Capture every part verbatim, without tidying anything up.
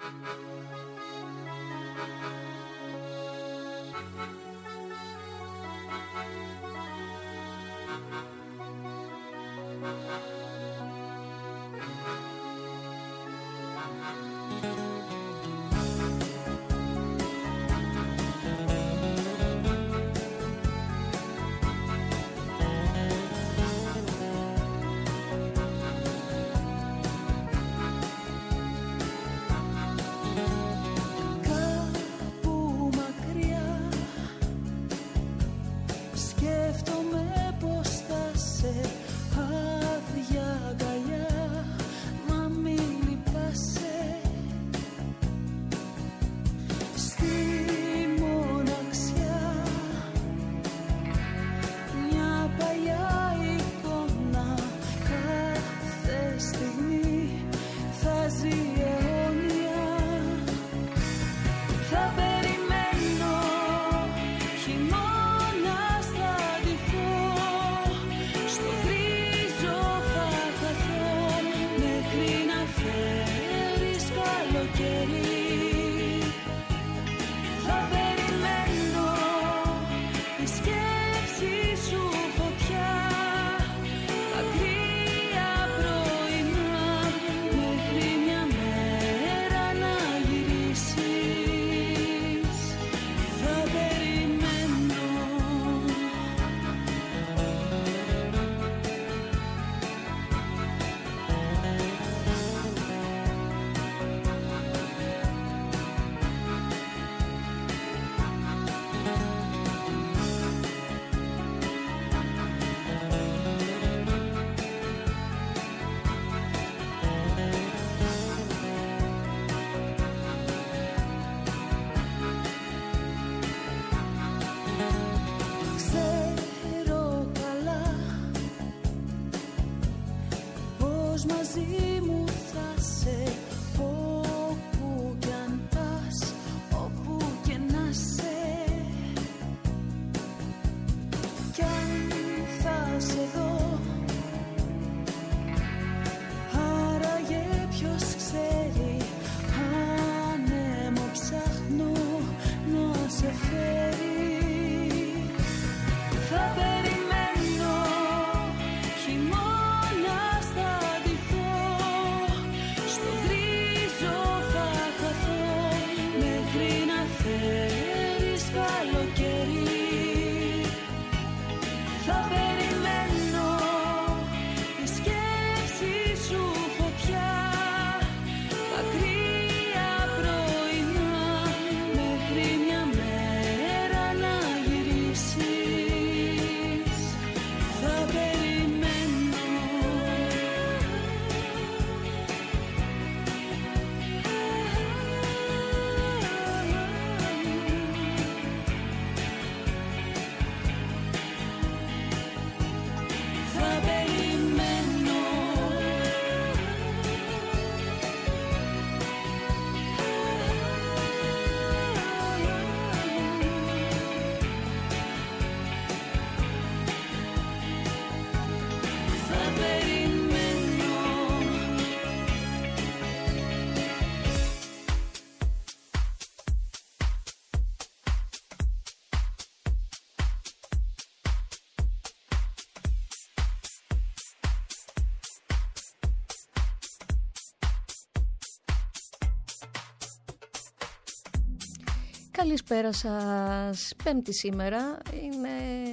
Καλησπέρα σας. Πέμπτη σήμερα είναι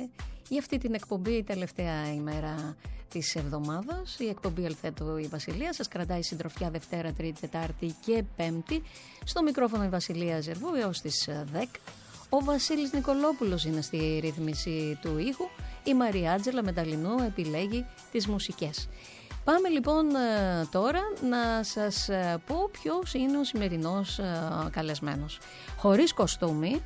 για αυτή την εκπομπή η τελευταία ημέρα της εβδομάδας. Η εκπομπή Ελθέτω η Βασιλεία σας κρατάει συντροφιά Δευτέρα, Τρίτη, Τετάρτη και Πέμπτη. Στο μικρόφωνο η Βασιλεία Ζερβού έως τις δέκα. Ο Βασίλης Νικολόπουλος είναι στη ρύθμιση του ήχου. Η Μαρία Άντζελα Μεταλλινού επιλέγει τις μουσικές. Πάμε λοιπόν τώρα να σας πω ποιος είναι ο σημερινός καλεσμένος. Χωρίς κοστούμι,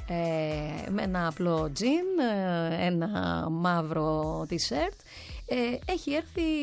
ε, με ένα απλό τζιν, ένα μαύρο τισέρτ, ε, έχει έρθει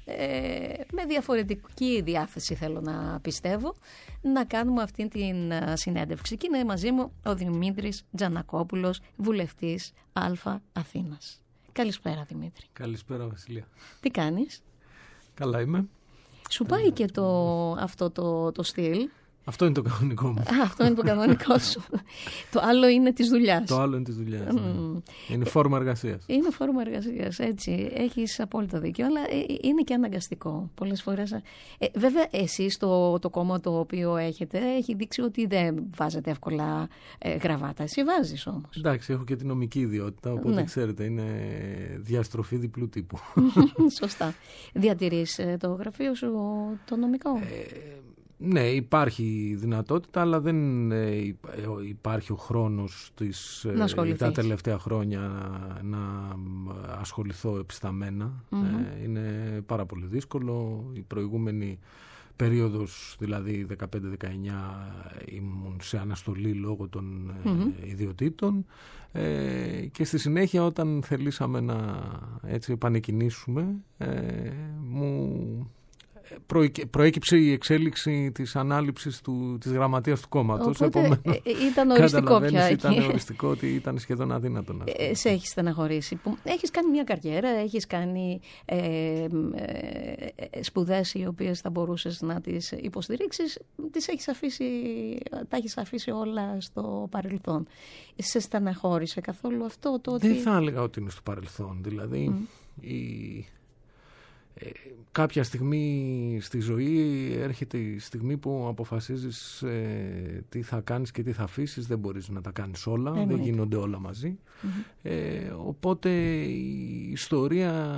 ε, με διαφορετική διάθεση, θέλω να πιστεύω, να κάνουμε αυτή την συνέντευξη. Και είναι μαζί μου ο Δημήτρης Τζανακόπουλος, βουλευτής Α Αθήνας. Καλησπέρα Δημήτρη. Καλησπέρα Βασιλεία. Τι κάνεις? Καλά είμαι. Σου πάει και το, αυτό το, το στυλ? Αυτό είναι το κανονικό μου. Α, αυτό είναι το κανονικό σου. Το άλλο είναι της δουλειάς. Το άλλο είναι της δουλειάς. Mm. Ναι. Είναι φόρμα εργασίας. Είναι φόρμα εργασίας, έτσι. Έχεις απόλυτο δίκιο, αλλά είναι και αναγκαστικό πολλές φορές. Ε, βέβαια, εσείς το, το κόμμα το οποίο έχετε έχει δείξει ότι δεν βάζετε εύκολα ε, γραβάτα. Εσύ βάζεις όμως. Εντάξει, έχω και την νομική ιδιότητα, οπότε ναι. Ξέρετε, είναι διαστροφή διπλού τύπου. Σωστά. Διατηρείς το γραφείο σου το νομικό? Ε, Ναι, υπάρχει δυνατότητα, αλλά δεν υπάρχει ο χρόνος της, τα τελευταία χρόνια να ασχοληθώ επισταμένα. Mm-hmm. Είναι πάρα πολύ δύσκολο. Η προηγούμενη περίοδος, δηλαδή δεκαπέντε δεκαεννιά, ήμουν σε αναστολή λόγω των mm-hmm. ιδιωτήτων ε, και στη συνέχεια όταν θελήσαμε να έτσι επανεκκινήσουμε ε, μου... προέκυψε η εξέλιξη της ανάληψης του, της γραμματείας του κόμματος. Οπότε επομένως, ήταν οριστικό πια. Ήταν οριστικό ότι ήταν σχεδόν αδύνατο να ε, σε έχει στεναχωρήσει. Έχεις κάνει μια καριέρα, έχεις κάνει ε, ε, ε, σπουδές οι οποίες θα μπορούσες να τις υποστηρίξεις, τις έχεις αφήσει, τα έχεις αφήσει όλα στο παρελθόν. Σε στεναχώρησε καθόλου αυτό? Το ότι... Δεν θα έλεγα ότι είναι στο παρελθόν. Δηλαδή mm. η... Ε, κάποια στιγμή στη ζωή έρχεται η στιγμή που αποφασίζεις ε, τι θα κάνεις και τι θα αφήσεις. Δεν μπορείς να τα κάνεις όλα, Εννοείται. Δεν γίνονται όλα μαζί. Mm-hmm. ε, οπότε η ιστορία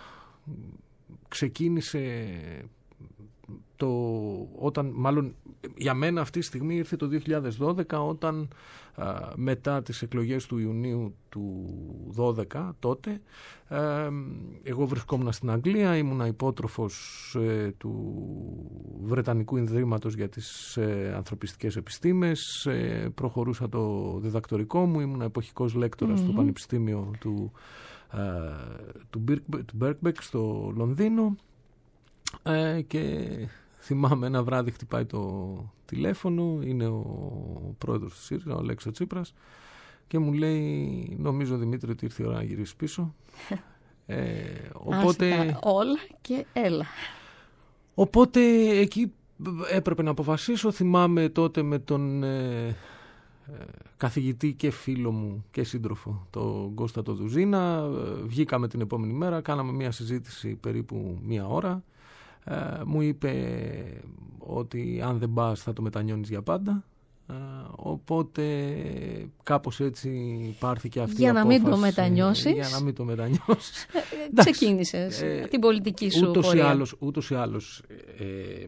ξεκίνησε το, όταν, μάλλον για μένα αυτή τη στιγμή ήρθε το δύο χιλιάδες δώδεκα, όταν α, μετά τις εκλογές του Ιουνίου του δώδεκα τότε ε, εγώ βρισκόμουν στην Αγγλία, ήμουνα υπότροφος ε, του Βρετανικού Ινδρύματος για τις ε, ανθρωπιστικές επιστήμες, ε, προχωρούσα το διδακτορικό μου, ήμουνα εποχικός λέκτορας mm-hmm. στο Πανεπιστήμιο του, ε, του, Birkbeck, του Birkbeck στο Λονδίνο ε, και θυμάμαι ένα βράδυ χτυπάει το τηλέφωνο, είναι ο πρόεδρος του ΣΥΡΙΖΑ, ο Αλέξης Τσίπρας, και μου λέει, νομίζω Δημήτρη ότι ήρθε η ώρα να γυρίσεις πίσω. ε, οπότε, Άστα, όλα και έλα. Οπότε εκεί έπρεπε να αποφασίσω. Θυμάμαι τότε με τον ε, ε, καθηγητή και φίλο μου και σύντροφο, τον Κώστα το Δουζίνα, βγήκαμε την επόμενη μέρα, κάναμε μια συζήτηση περίπου μία ώρα. Uh, μου είπε ότι αν δεν πας θα το μετανιώνεις για πάντα. Uh, οπότε κάπως έτσι πάρθηκε αυτή για η απόφαση. Για να μην το μετανιώσεις. Για να μην το μετανιώσεις. Ξεκίνησες ε, την πολιτική σου ούτως πορεία. Ή άλλως, ούτως ή άλλως ε,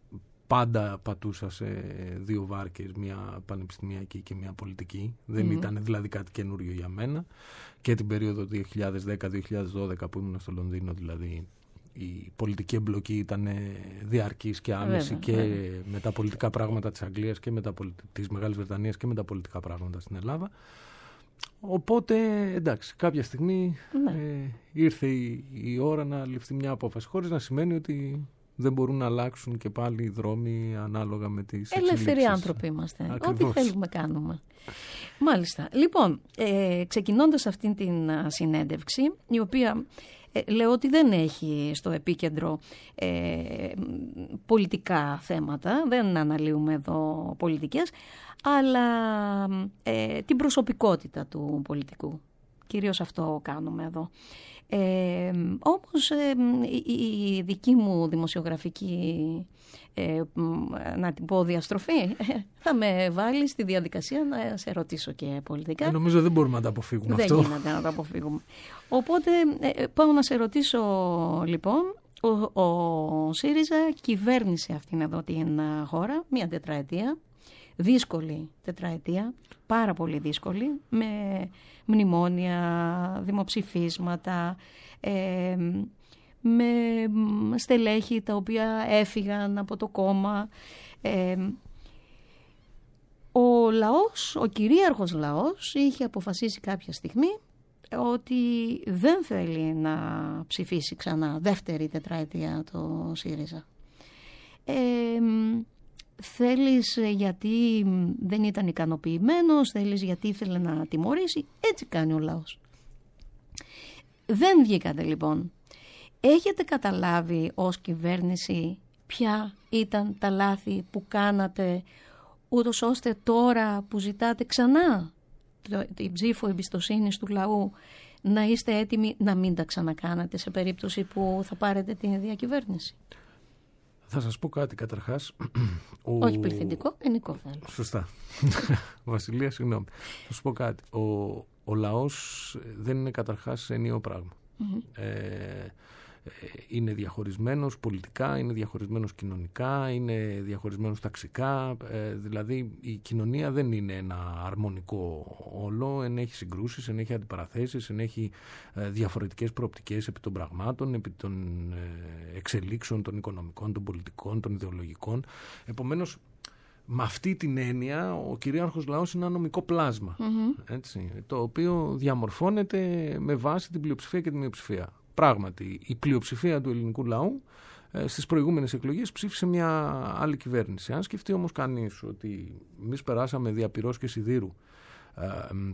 πάντα πατούσα σε δύο βάρκες, μια πανεπιστημιακή και μια πολιτική. Δεν mm. ήταν δηλαδή κάτι καινούριο για μένα. Και την περίοδο δύο χιλιάδες δέκα δύο χιλιάδες δώδεκα που ήμουν στο Λονδίνο, δηλαδή η πολιτική εμπλοκή ήταν διαρκής και άμεση, βέβαια, και βέβαια. με τα πολιτικά πράγματα της Αγγλίας και με τα πολι... της Μεγάλης Βρετανίας και με τα πολιτικά πράγματα στην Ελλάδα. Οπότε, εντάξει, κάποια στιγμή ναι. ε, ήρθε η, η ώρα να ληφθεί μια απόφαση, χωρίς να σημαίνει ότι δεν μπορούν να αλλάξουν και πάλι οι δρόμοι ανάλογα με τις εξελίξεις. Ελεύθεροι άνθρωποι είμαστε. Ακριβώς. Ό,τι θέλουμε κάνουμε. Μάλιστα. Λοιπόν, ε, ξεκινώντας αυτήν την συνέντευξη, η οποία... Ε, λέω ότι δεν έχει στο επίκεντρο ε, πολιτικά θέματα, δεν αναλύουμε εδώ πολιτικές, αλλά ε, την προσωπικότητα του πολιτικού. Κυρίως αυτό κάνουμε εδώ. Ε, όμως ε, η, η δική μου δημοσιογραφική ε, να την πω διαστροφή θα με βάλει στη διαδικασία να σε ρωτήσω και πολιτικά. Ε, νομίζω δεν μπορούμε να τα αποφύγουμε δεν αυτό. Δεν γίνεται να τα αποφύγουμε. Οπότε ε, πάω να σε ρωτήσω λοιπόν. Ο, ο ΣΥΡΙΖΑ κυβέρνησε αυτήν εδώ την χώρα μία τετραετία, δύσκολη τετραετία, πάρα πολύ δύσκολη, με μνημόνια, δημοψηφίσματα, ε, με στελέχη τα οποία έφυγαν από το κόμμα. Ε, ο λαός, ο κυρίαρχος λαός είχε αποφασίσει κάποια στιγμή ότι δεν θέλει να ψηφίσει ξανά δεύτερη τετραετία το ΣΥΡΙΖΑ. Ε, θέλεις γιατί δεν ήταν ικανοποιημένος, θέλεις γιατί ήθελε να τιμωρήσει, έτσι κάνει ο λαός. Δεν βγήκατε λοιπόν. Έχετε καταλάβει ως κυβέρνηση ποια ήταν τα λάθη που κάνατε, ούτως ώστε τώρα που ζητάτε ξανά την ψήφο εμπιστοσύνης του λαού να είστε έτοιμοι να μην τα ξανακάνετε σε περίπτωση που θα πάρετε την διακυβέρνηση? Θα σας πω κάτι καταρχάς. Ο... Όχι πληθυντικό, ενικό θέλω. Σωστά. Βασιλεία, συγγνώμη. Θα σου πω κάτι. Ο, ο λαός δεν είναι καταρχάς ενιαίο πράγμα. Mm-hmm. Ε, είναι διαχωρισμένος πολιτικά, είναι διαχωρισμένος κοινωνικά, είναι διαχωρισμένος ταξικά. Ε, δηλαδή η κοινωνία δεν είναι ένα αρμονικό όλο, ενέχει συγκρούσεις, ενέχει αντιπαραθέσεις, ενέχει ε, διαφορετικές προοπτικές επί των πραγμάτων, επί των ε, εξελίξεων των οικονομικών, των πολιτικών, των ιδεολογικών. Επομένως, με αυτή την έννοια ο κυρίαρχος λαός είναι ένα νομικό πλάσμα, mm-hmm. έτσι, το οποίο διαμορφώνεται με βάση την πλειοψηφία και την μειοψηφία. Πράγματι, η πλειοψηφία του ελληνικού λαού ε, στις προηγούμενες εκλογές ψήφισε μια άλλη κυβέρνηση. Αν σκεφτεί όμως κανείς ότι εμείς περάσαμε δια πυρός και σιδήρου ε, ε,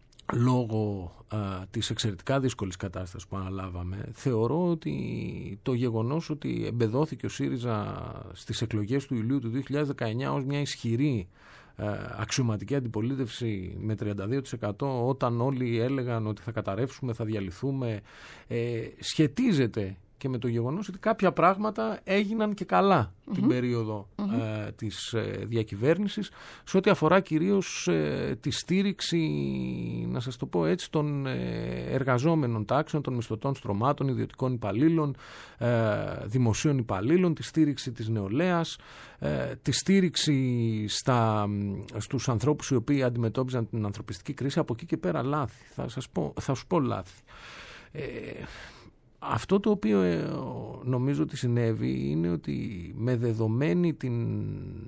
λόγω ε, της εξαιρετικά δύσκολης κατάστασης που αναλάβαμε, θεωρώ ότι το γεγονός ότι εμπεδώθηκε ο ΣΥΡΙΖΑ στις εκλογές του Ιουλίου του δύο χιλιάδες δεκαεννιά ως μια ισχυρή αξιωματική αντιπολίτευση με τριάντα δύο τοις εκατό, όταν όλοι έλεγαν ότι θα καταρρεύσουμε, θα διαλυθούμε, ε, σχετίζεται και με το γεγονός ότι κάποια πράγματα έγιναν και καλά mm-hmm. την περίοδο mm-hmm. ε, της ε, διακυβέρνησης, σε ό,τι αφορά κυρίως ε, τη στήριξη, να σας το πω έτσι, των ε, εργαζόμενων τάξεων, των μισθωτών στρωμάτων, ιδιωτικών υπαλλήλων, ε, δημοσίων υπαλλήλων, τη στήριξη της νεολαίας, ε, τη στήριξη στα, στους ανθρώπους οι οποίοι αντιμετώπιζαν την ανθρωπιστική κρίση. Από εκεί και πέρα λάθη, θα, σας πω, θα σου πω λάθη. Ε, Αυτό το οποίο ε, νομίζω ότι συνέβη είναι ότι με δεδομένη την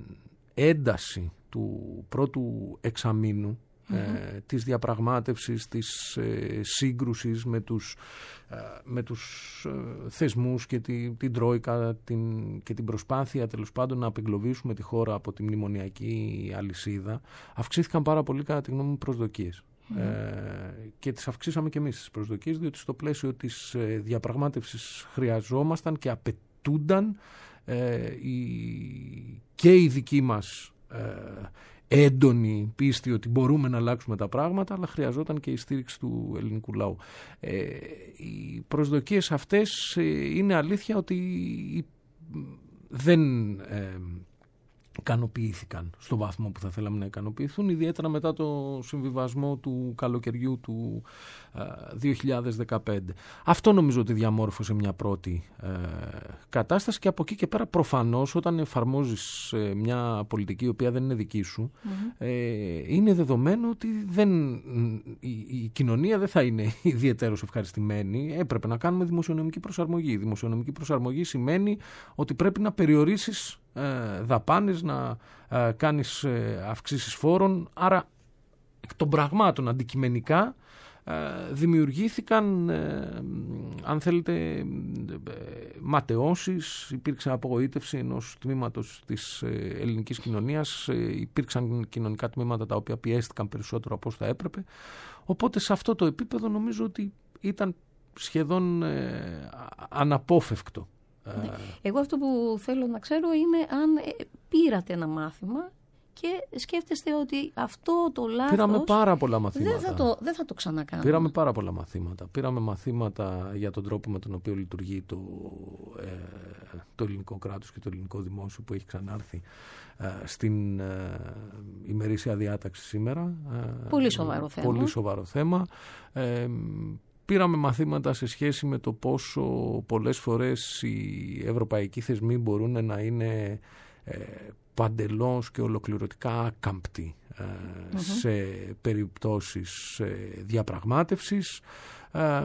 ένταση του πρώτου εξαμήνου mm-hmm. ε, της διαπραγμάτευσης, της ε, σύγκρουσης με τους, ε, με τους ε, θεσμούς και τη, την Τρόικα την, και την προσπάθεια τέλος πάντων να απεγκλωβίσουμε τη χώρα από τη μνημονιακή αλυσίδα, αυξήθηκαν πάρα πολύ κατά τη γνώμη μου προσδοκίες. Mm. Ε, και τις αυξήσαμε και εμείς τις προσδοκίες, διότι στο πλαίσιο της ε, διαπραγμάτευσης χρειαζόμασταν και απαιτούνταν ε, η, και η δική μας ε, έντονη πίστη ότι μπορούμε να αλλάξουμε τα πράγματα, αλλά χρειαζόταν και η στήριξη του ελληνικού λαού. Ε, οι προσδοκίες αυτές ε, είναι αλήθεια ότι δεν ε, ικανοποιήθηκαν στο βαθμό που θα θέλαμε να ικανοποιηθούν, ιδιαίτερα μετά το συμβιβασμό του καλοκαιριού του ε, δύο χιλιάδες δεκαπέντε. Αυτό νομίζω ότι διαμόρφωσε μια πρώτη ε, κατάσταση, και από εκεί και πέρα προφανώς όταν εφαρμόζεις ε, μια πολιτική η οποία δεν είναι δική σου, mm-hmm. ε, είναι δεδομένο ότι δεν, η, η κοινωνία δεν θα είναι ιδιαιτέρως ευχαριστημένη. Έπρεπε να κάνουμε δημοσιονομική προσαρμογή. Η δημοσιονομική προσαρμογή σημαίνει ότι πρέπει να περιορίσεις Ε, δαπάνες, να ε, κάνεις ε, αυξήσεις φόρων, άρα εκ των πραγμάτων αντικειμενικά ε, δημιουργήθηκαν ε, αν θέλετε ε, ματαιώσεις, υπήρξε απογοήτευση ενός τμήματος της ε, ελληνικής κοινωνίας, ε, υπήρξαν κοινωνικά τμήματα τα οποία πιέστηκαν περισσότερο από όσο θα έπρεπε, οπότε σε αυτό το επίπεδο νομίζω ότι ήταν σχεδόν ε, αναπόφευκτο. Ναι. Εγώ αυτό που θέλω να ξέρω είναι αν πήρατε ένα μάθημα και σκέφτεστε ότι αυτό το λάθος... Πήραμε πάρα πολλά μαθήματα. Δεν θα το, δεν θα το ξανακάνουμε. Πήραμε πάρα πολλά μαθήματα. Πήραμε μαθήματα για τον τρόπο με τον οποίο λειτουργεί το, ε, το ελληνικό κράτος και το ελληνικό δημόσιο που έχει ξανάρθει ε, στην ε, ημερήσια διάταξη σήμερα. Ε, πολύ σοβαρό θέμα. Πολύ σοβαρό θέμα. Ε, Πήραμε μαθήματα σε σχέση με το πόσο πολλές φορές οι ευρωπαϊκοί θεσμοί μπορούν να είναι ε, παντελώς και ολοκληρωτικά άκαμπτοι ε, mm-hmm. σε περιπτώσεις ε, διαπραγμάτευσης. Ε,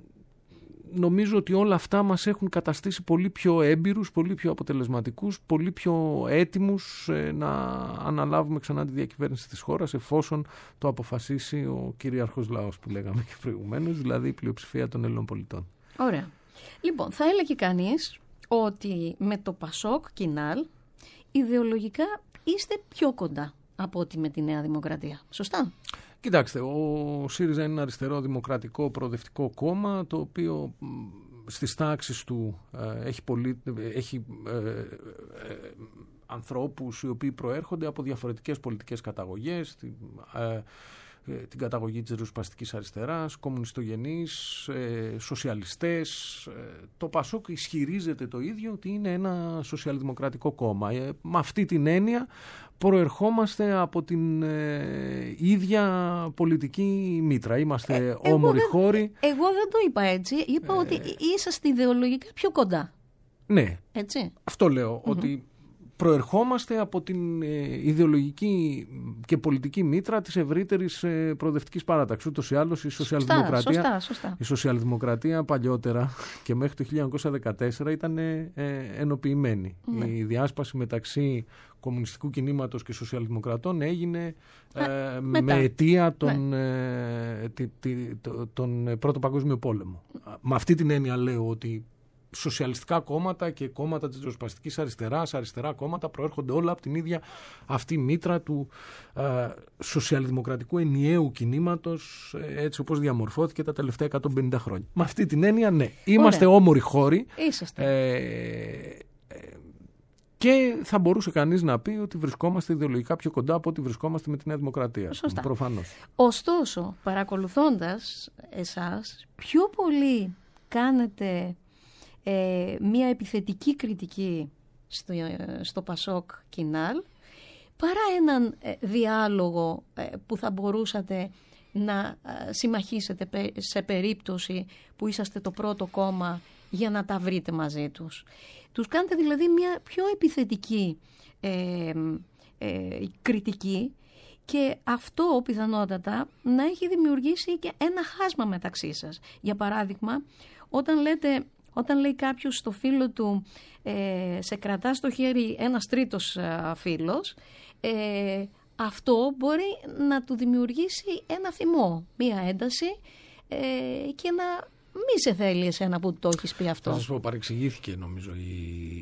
νομίζω ότι όλα αυτά μας έχουν καταστήσει πολύ πιο έμπειρους, πολύ πιο αποτελεσματικούς, πολύ πιο έτοιμους ε, να αναλάβουμε ξανά τη διακυβέρνηση της χώρας, εφόσον το αποφασίσει ο κυρίαρχος λαός που λέγαμε και προηγουμένως, δηλαδή η πλειοψηφία των Ελλήνων πολιτών. Ωραία. Λοιπόν, θα έλεγε κανείς ότι με το Πασόκ Κινάλ ιδεολογικά είστε πιο κοντά από ότι με τη Νέα Δημοκρατία. Σωστά? Κοιτάξτε, ο ΣΥΡΙΖΑ είναι ένα αριστερό δημοκρατικό προοδευτικό κόμμα, το οποίο στις τάξεις του ε, έχει, πολύ, έχει ε, ε, ε, ανθρώπους οι οποίοι προέρχονται από διαφορετικές πολιτικές καταγωγές, ε, την καταγωγή της ριζοσπαστικής αριστεράς, κομμουνιστογενείς, ε, σοσιαλιστές. Ε, το Πασόκ ισχυρίζεται το ίδιο ότι είναι ένα σοσιαλδημοκρατικό κόμμα. Ε, με αυτή την έννοια προερχόμαστε από την ε, ίδια πολιτική μήτρα. Είμαστε ε, όμοροι χώροι. Εγώ δεν το είπα έτσι. Είπα ε, ότι είσαστε ιδεολογικά πιο κοντά. Ναι. Έτσι. Αυτό λέω, mm-hmm. ότι προερχόμαστε από την ε, ιδεολογική και πολιτική μήτρα της ευρύτερης ε, προοδευτικής παράταξης. Ούτως ή άλλως η σοσιαλδημοκρατία, σωστά, σωστά. η σοσιαλδημοκρατία παλιότερα και μέχρι το χίλια εννιακόσια δεκατέσσερα ήταν ε, ε, ενοποιημένη. Mm. Η διάσπαση μεταξύ κομμουνιστικού κινήματος και σοσιαλδημοκρατών έγινε ε, με αιτία τον, ναι. ε, τη, τη, το, τον Πρώτο Παγκόσμιο Πόλεμο. Με αυτή την έννοια λέω ότι σοσιαλιστικά κόμματα και κόμματα της ριζοσπαστικής αριστεράς, αριστερά κόμματα προέρχονται όλα από την ίδια αυτή μήτρα του ε, σοσιαλδημοκρατικού ενιαίου κινήματος, ε, έτσι όπως διαμορφώθηκε τα τελευταία εκατόν πενήντα χρόνια. Με αυτή την έννοια, ναι, είμαστε Ωραία. όμοροι χώροι. Ε, ε, και θα μπορούσε κανείς να πει ότι βρισκόμαστε ιδεολογικά πιο κοντά από ότι βρισκόμαστε με τη Νέα Δημοκρατία. Σωστά. Προφανώς. Ωστόσο, παρακολουθώντας εσάς, πιο πολύ κάνετε Ε, μια επιθετική κριτική στο, στο Πασόκ Κινάλ παρά έναν ε, διάλογο ε, που θα μπορούσατε να ε, συμμαχίσετε σε περίπτωση που είσαστε το πρώτο κόμμα για να τα βρείτε μαζί τους. Τους κάνετε δηλαδή μια πιο επιθετική ε, ε, κριτική και αυτό πιθανότατα να έχει δημιουργήσει και ένα χάσμα μεταξύ σας. Για παράδειγμα, όταν λέτε Όταν λέει κάποιος στο φίλο του ε, σε κρατά στο χέρι ένας τρίτος ε, φίλος, ε, αυτό μπορεί να του δημιουργήσει ένα θυμό, μία ένταση ε, και να μη σε θέλει εσένα που το έχεις πει αυτό. Θα σας πω, παρεξηγήθηκε νομίζω η,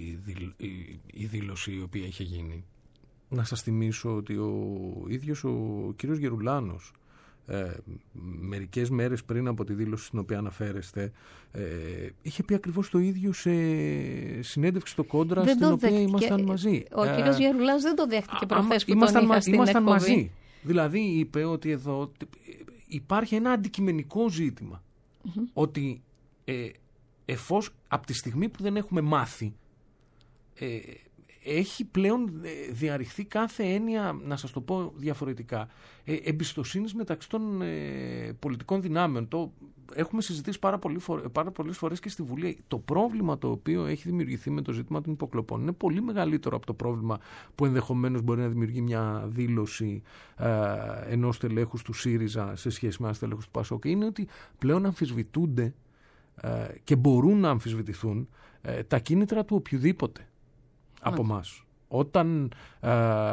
η, η δήλωση η οποία είχε γίνει. Να σας θυμίσω ότι ο ίδιος ο κύριος Γερουλάνος Ε, μερικές μέρες πριν από τη δήλωση στην οποία αναφέρεστε ε, είχε πει ακριβώς το ίδιο σε συνέντευξη στο Κόντρα δεν στην οποία δέχτηκε. Ήμασταν μαζί. Ο ε, κύριος Γερουλάς δεν το δέχτηκε προχθές που ήμασταν, τον είχα στην ήμασταν εκπομπή. μαζί. Δηλαδή είπε ότι εδώ υπάρχει ένα αντικειμενικό ζήτημα. Mm-hmm. Ότι ε, εφόσον από τη στιγμή που δεν έχουμε μάθει ε, έχει πλέον διαρριχθεί κάθε έννοια, να σας το πω διαφορετικά, ε, εμπιστοσύνης μεταξύ των ε, πολιτικών δυνάμεων. Το έχουμε συζητήσει πάρα, πολύ φορ, πάρα πολλές φορές και στη Βουλή. Το πρόβλημα το οποίο έχει δημιουργηθεί με το ζήτημα των υποκλοπών είναι πολύ μεγαλύτερο από το πρόβλημα που ενδεχομένως μπορεί να δημιουργεί μια δήλωση ε, ενός τελέχους του ΣΥΡΙΖΑ σε σχέση με ένας τελέχους του ΠΑΣΟΚ. Είναι ότι πλέον αμφισβητούνται ε, και μπορούν να αμφισβητηθούν ε, τα κίνητρα του οποιοδήποτε από εμάς. Όταν ε,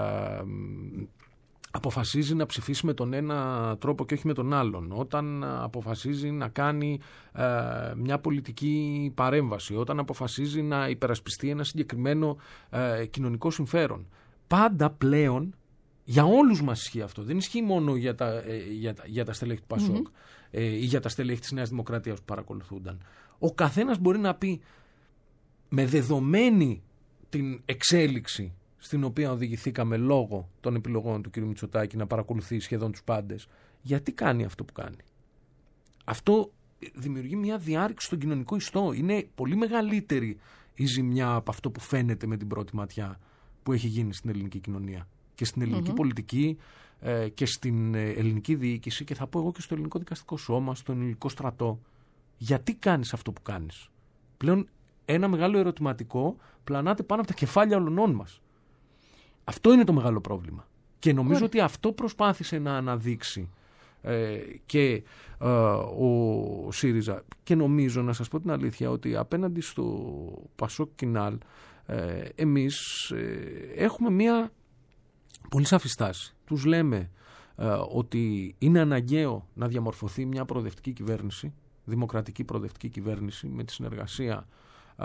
αποφασίζει να ψηφίσει με τον ένα τρόπο και όχι με τον άλλον, όταν αποφασίζει να κάνει ε, μια πολιτική παρέμβαση, όταν αποφασίζει να υπερασπιστεί ένα συγκεκριμένο ε, κοινωνικό συμφέρον, πάντα πλέον για όλους μας ισχύει αυτό. Δεν ισχύει μόνο για τα, ε, για τα, για τα στελέχη του Πασόκ mm-hmm. ε, ή για τα στελέχη της Νέας Δημοκρατίας που παρακολουθούνταν. Ο καθένας μπορεί να πει με δεδομένη την εξέλιξη στην οποία οδηγηθήκαμε λόγω των επιλογών του κ. Μητσοτάκη να παρακολουθεί σχεδόν τους πάντες, γιατί κάνει αυτό που κάνει. Αυτό δημιουργεί μια διάρρηξη στον κοινωνικό ιστό. Είναι πολύ μεγαλύτερη η ζημιά από αυτό που φαίνεται με την πρώτη ματιά που έχει γίνει στην ελληνική κοινωνία και στην ελληνική mm-hmm. πολιτική ε, και στην ελληνική διοίκηση και θα πω εγώ και στο ελληνικό δικαστικό σώμα, στον ελληνικό στρατό. Γιατί κάνεις αυτό που κάνεις. Πλέον ένα μεγάλο ερωτηματικό πλανάται πάνω από τα κεφάλια όλων μας. Αυτό είναι το μεγάλο πρόβλημα. Και νομίζω Ωραία. ότι αυτό προσπάθησε να αναδείξει ε, και ε, ο ΣΥΡΙΖΑ. Και νομίζω, να σας πω την αλήθεια, ότι απέναντι στο Πασόκ Κινάλ ε, εμείς ε, έχουμε μία πολύ σαφή στάση. Τους λέμε ε, ότι είναι αναγκαίο να διαμορφωθεί μια προοδευτική κυβέρνηση, δημοκρατική προοδευτική κυβέρνηση με τη συνεργασία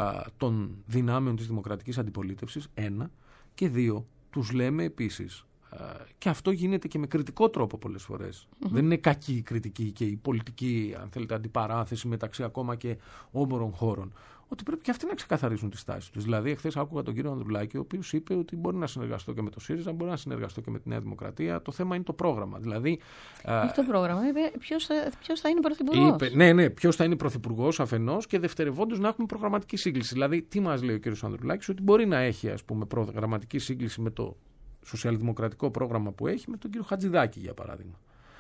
των δυνάμεων της δημοκρατικής αντιπολίτευσης, ένα, και δύο, τους λέμε επίσης και αυτό γίνεται και με κριτικό τρόπο πολλές φορές. Mm-hmm. Δεν είναι κακή η κριτική και η πολιτική, αν θέλετε, αντιπαράθεση μεταξύ ακόμα και όμορων χώρων. Ότι πρέπει και αυτοί να ξεκαθαρίσουν τις τάσεις τους. Δηλαδή, εχθές άκουγα τον κύριο Ανδρουλάκη, ο οποίος είπε ότι μπορεί να συνεργαστώ και με το ΣΥΡΙΖΑ, μπορεί να συνεργαστώ και με τη Νέα Δημοκρατία. Το θέμα είναι το πρόγραμμα. Δηλαδή, όχι το πρόγραμμα, είπε ποιος θα, ποιος θα είναι πρωθυπουργός. Είπε, ναι, ναι, ποιος θα είναι πρωθυπουργός αφενός και δευτερευόντως να έχουμε προγραμματική σύγκληση. Δηλαδή, τι μας λέει ο κύριος Ανδρουλάκης, ότι μπορεί να έχει, ας πούμε, προγραμματική σύγκληση με το σοσιαλδημοκρατικό πρόγραμμα που έχει με τον κύριο Χατζηδάκη, για παράδειγμα.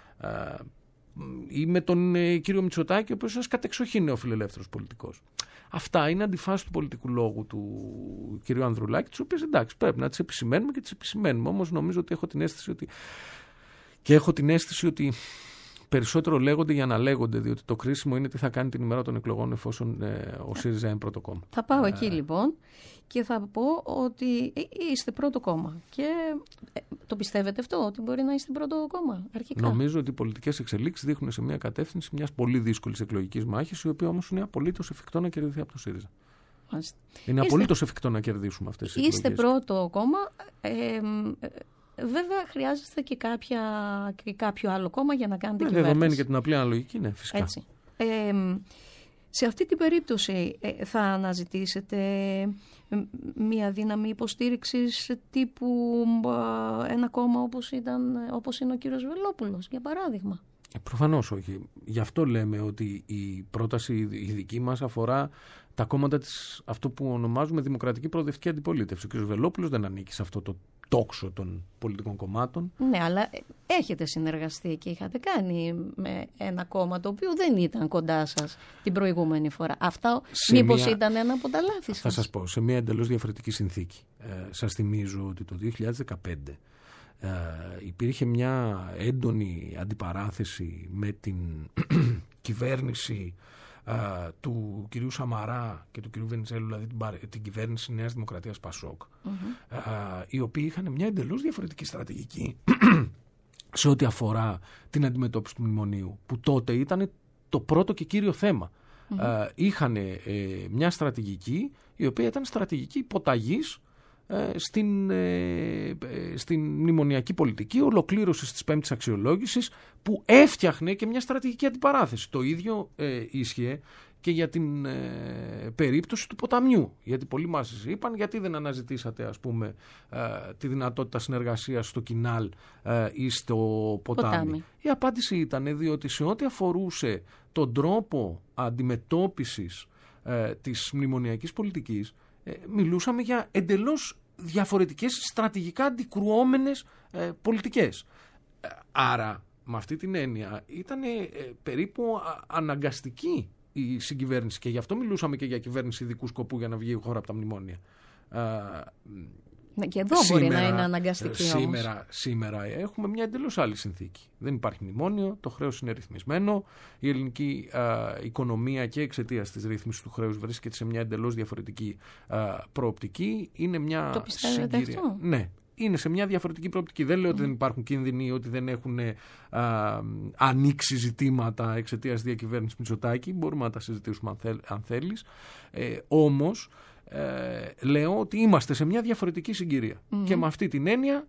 Ή με τον ε, κύριο Μητσοτάκη, ο οποίος είναι ένας κατεξοχήν νεοφιλελεύθερος πολιτικός. Αυτά είναι αντιφάσεις του πολιτικού λόγου του κυρίου Ανδρουλάκη, τις οποίες εντάξει πρέπει να τις επισημαίνουμε και τις επισημαίνουμε. Όμως νομίζω ότι έχω την αίσθηση ότι. Και έχω την αίσθηση ότι περισσότερο λέγονται για να λέγονται, διότι το κρίσιμο είναι τι θα κάνει την ημέρα των εκλογών εφόσον ε, ο ΣΥΡΙΖΑ είναι πρώτο κόμμα. Θα πάω εκεί λοιπόν και θα πω ότι είστε πρώτο κόμμα. Και ε, το πιστεύετε αυτό, ότι μπορεί να είστε πρώτο κόμμα αρχικά? Νομίζω ότι οι πολιτικές εξελίξεις δείχνουν σε μια κατεύθυνση μιας πολύ δύσκολης εκλογικής μάχης, η οποία όμως είναι απολύτως εφικτό να κερδιθεί από το ΣΥΡΙΖΑ. Μάλιστα. Είναι είστε... απολύτως εφικτό να κερδίσουμε αυτές τις είστε εκλογές. Είστε πρώτο κόμμα. Ε, ε, Βέβαια, χρειάζεστε και, κάποια, και κάποιο άλλο κόμμα για να κάνετε ναι, κυβέρνηση. Δεδομένη και την απλή αναλογική, ναι, φυσικά. Έτσι. Ε, σε αυτή την περίπτωση ε, θα αναζητήσετε μία δύναμη υποστήριξης τύπου ε, ένα κόμμα όπως, ήταν, όπως είναι ο κύριος Βελόπουλος, για παράδειγμα? Ε, προφανώς όχι. Γι' αυτό λέμε ότι η πρόταση η δική μας αφορά τα κόμματα της, αυτό που ονομάζουμε δημοκρατική προοδευτική αντιπολίτευση. Ο κ. Βελόπουλος δεν ανήκει σε αυτό το τόξο των πολιτικών κομμάτων. Ναι, αλλά έχετε συνεργαστεί και είχατε κάνει με ένα κόμμα το οποίο δεν ήταν κοντά σας την προηγούμενη φορά. Αυτά μήπως μια... ήταν ένα από τα λάθη σας? Θα σας πω, σε μια εντελώς διαφορετική συνθήκη. Ε, σας θυμίζω ότι το δύο χιλιάδες δεκαπέντε ε, υπήρχε μια έντονη αντιπαράθεση με την κυβέρνηση Uh, του κυρίου Σαμαρά και του κυρίου Βενιζέλου, δηλαδή την, την κυβέρνηση Νέας Δημοκρατίας Πασόκ, mm-hmm. uh, οι οποίοι είχαν μια εντελώς διαφορετική στρατηγική σε ό,τι αφορά την αντιμετώπιση του μνημονίου, που τότε ήταν το πρώτο και κύριο θέμα. Mm-hmm. Uh, είχαν ε, μια στρατηγική η οποία ήταν στρατηγική υποταγής Στην, ε, στην μνημονιακή πολιτική, ολοκλήρωση της πέμπτης αξιολόγησης, που έφτιαχνε και μια στρατηγική αντιπαράθεση. Το ίδιο ε, ίσχυε και για την ε, περίπτωση του ποταμιού. Γιατί πολλοί μας είπαν γιατί δεν αναζητήσατε, ας πούμε, ε, τη δυνατότητα συνεργασίας στο Κινάλ ε, ή στο ποτάμι. ποτάμι. Η απάντηση ήταν διότι σε ό,τι αφορούσε τον τρόπο αντιμετώπισης ε, της μνημονιακής πολιτικής, ε, μιλούσαμε για εντελώς διαφορετικές στρατηγικά αντικρουόμενες ε, πολιτικές. Άρα, με αυτή την έννοια, ήταν ε, περίπου α, αναγκαστική η συγκυβέρνηση και γι' αυτό μιλούσαμε και για κυβέρνηση ειδικού σκοπού για να βγει η χώρα από τα μνημόνια. Ε, ναι, και εδώ σήμερα, μπορεί να είναι αναγκαστική σήμερα, όμως. Σήμερα έχουμε μια εντελώς άλλη συνθήκη. Δεν υπάρχει μνημόνιο, το χρέος είναι ρυθμισμένο, η ελληνική α, οικονομία και εξαιτίας της ρύθμισης του χρέους βρίσκεται σε μια εντελώς διαφορετική α, προοπτική. Είναι μια το πιστεύετε συγκυρία. Αυτό? Ναι, είναι σε μια διαφορετική προοπτική. Δεν λέω mm. ότι δεν υπάρχουν κίνδυνοι, ότι δεν έχουν α, ανοίξει ζητήματα εξαιτίας διακυβέρνησης Μητσοτάκη. Μπορούμε να τα συζητήσουμε αν, θέλ, αν θέλεις. Ε, όμως, Ε, λέω ότι είμαστε σε μια διαφορετική συγκυρία. Mm-hmm. Και με αυτή την έννοια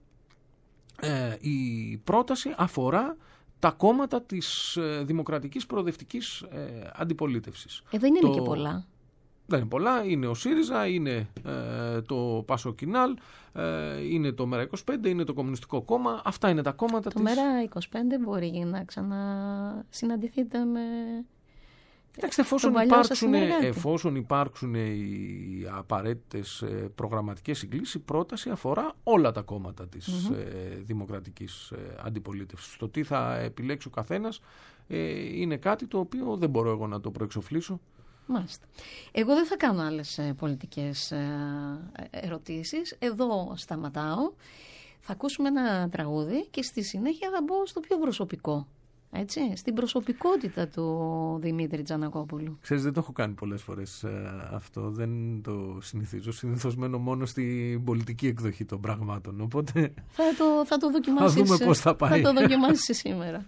ε, η πρόταση αφορά τα κόμματα της ε, δημοκρατικής προοδευτικής ε, αντιπολίτευσης. Ε, δεν είναι το... και πολλά. Δεν είναι πολλά. Είναι ο ΣΥΡΙΖΑ, είναι ε, το Πασοκινάλ, ε, είναι το ΜΕΡΑ είκοσι πέντε, είναι το Κομμουνιστικό Κόμμα. Αυτά είναι τα κόμματα το της... Το ΜΕΡΑ είκοσι πέντε μπορεί να ξανασυναντηθείτε με... Κοιτάξτε, εφόσον υπάρξουν, εφόσον υπάρξουν οι απαραίτητες προγραμματικές συγκλήσεις, η πρόταση αφορά όλα τα κόμματα της mm-hmm. ε, δημοκρατικής ε, αντιπολίτευσης. Το τι θα επιλέξει ο καθένας ε, είναι κάτι το οποίο δεν μπορώ εγώ να το προεξοφλήσω. Μάλιστα. Εγώ δεν θα κάνω άλλες ε, πολιτικές ε, ερωτήσεις. Εδώ σταματάω. Θα ακούσουμε ένα τραγούδι και στη συνέχεια θα μπω στο πιο προσωπικό. Έτσι, στην προσωπικότητα του Δημήτρη Τζανακόπουλου. Ξέρεις, δεν το έχω κάνει πολλές φορές ε, αυτό, δεν το συνηθίζω. Συνήθως μένω μόνο στην πολιτική εκδοχή των πραγμάτων, οπότε θα το, θα το δοκιμάσεις, θα δούμε πώς θα πάει. Θα το δοκιμάσεις σήμερα.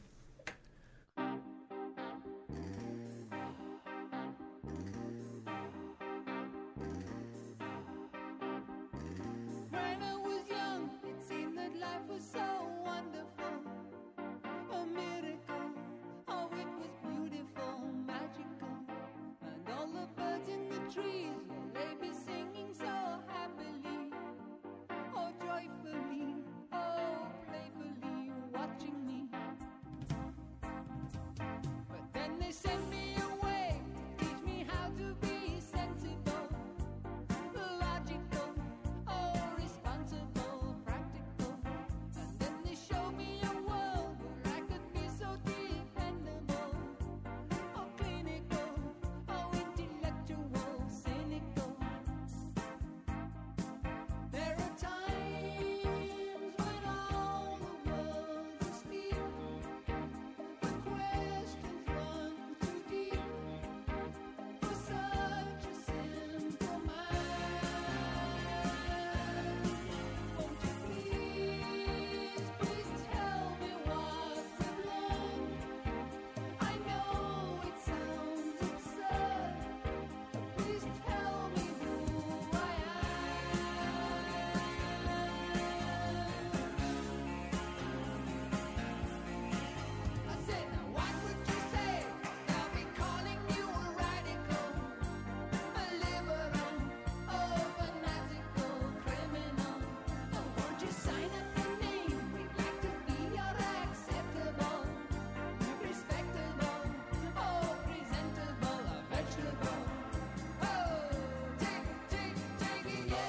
When I was young, it seemed that life was so trees, will they be singing so happily, oh joyfully, oh playfully, watching me? But then they send me away to teach me how to be sensible, logical, oh responsible, practical. And then they show me a world where I could be so dependable, oh clinical, oh intellectual, cynical. There are times when all the world's asleep, the questions run too deep for such a simple mind. Won't you please, please tell me what we've learned? I know it sounds absurd, but please tell me who I am. I said, now what would you say? They'll be calling you a radical, a liberal, oh fanatical criminal. Oh, won't you sign up the name? We'd like to be your acceptable, respectable, oh presentable, a vegetable. Oh, take, take, take it, yeah.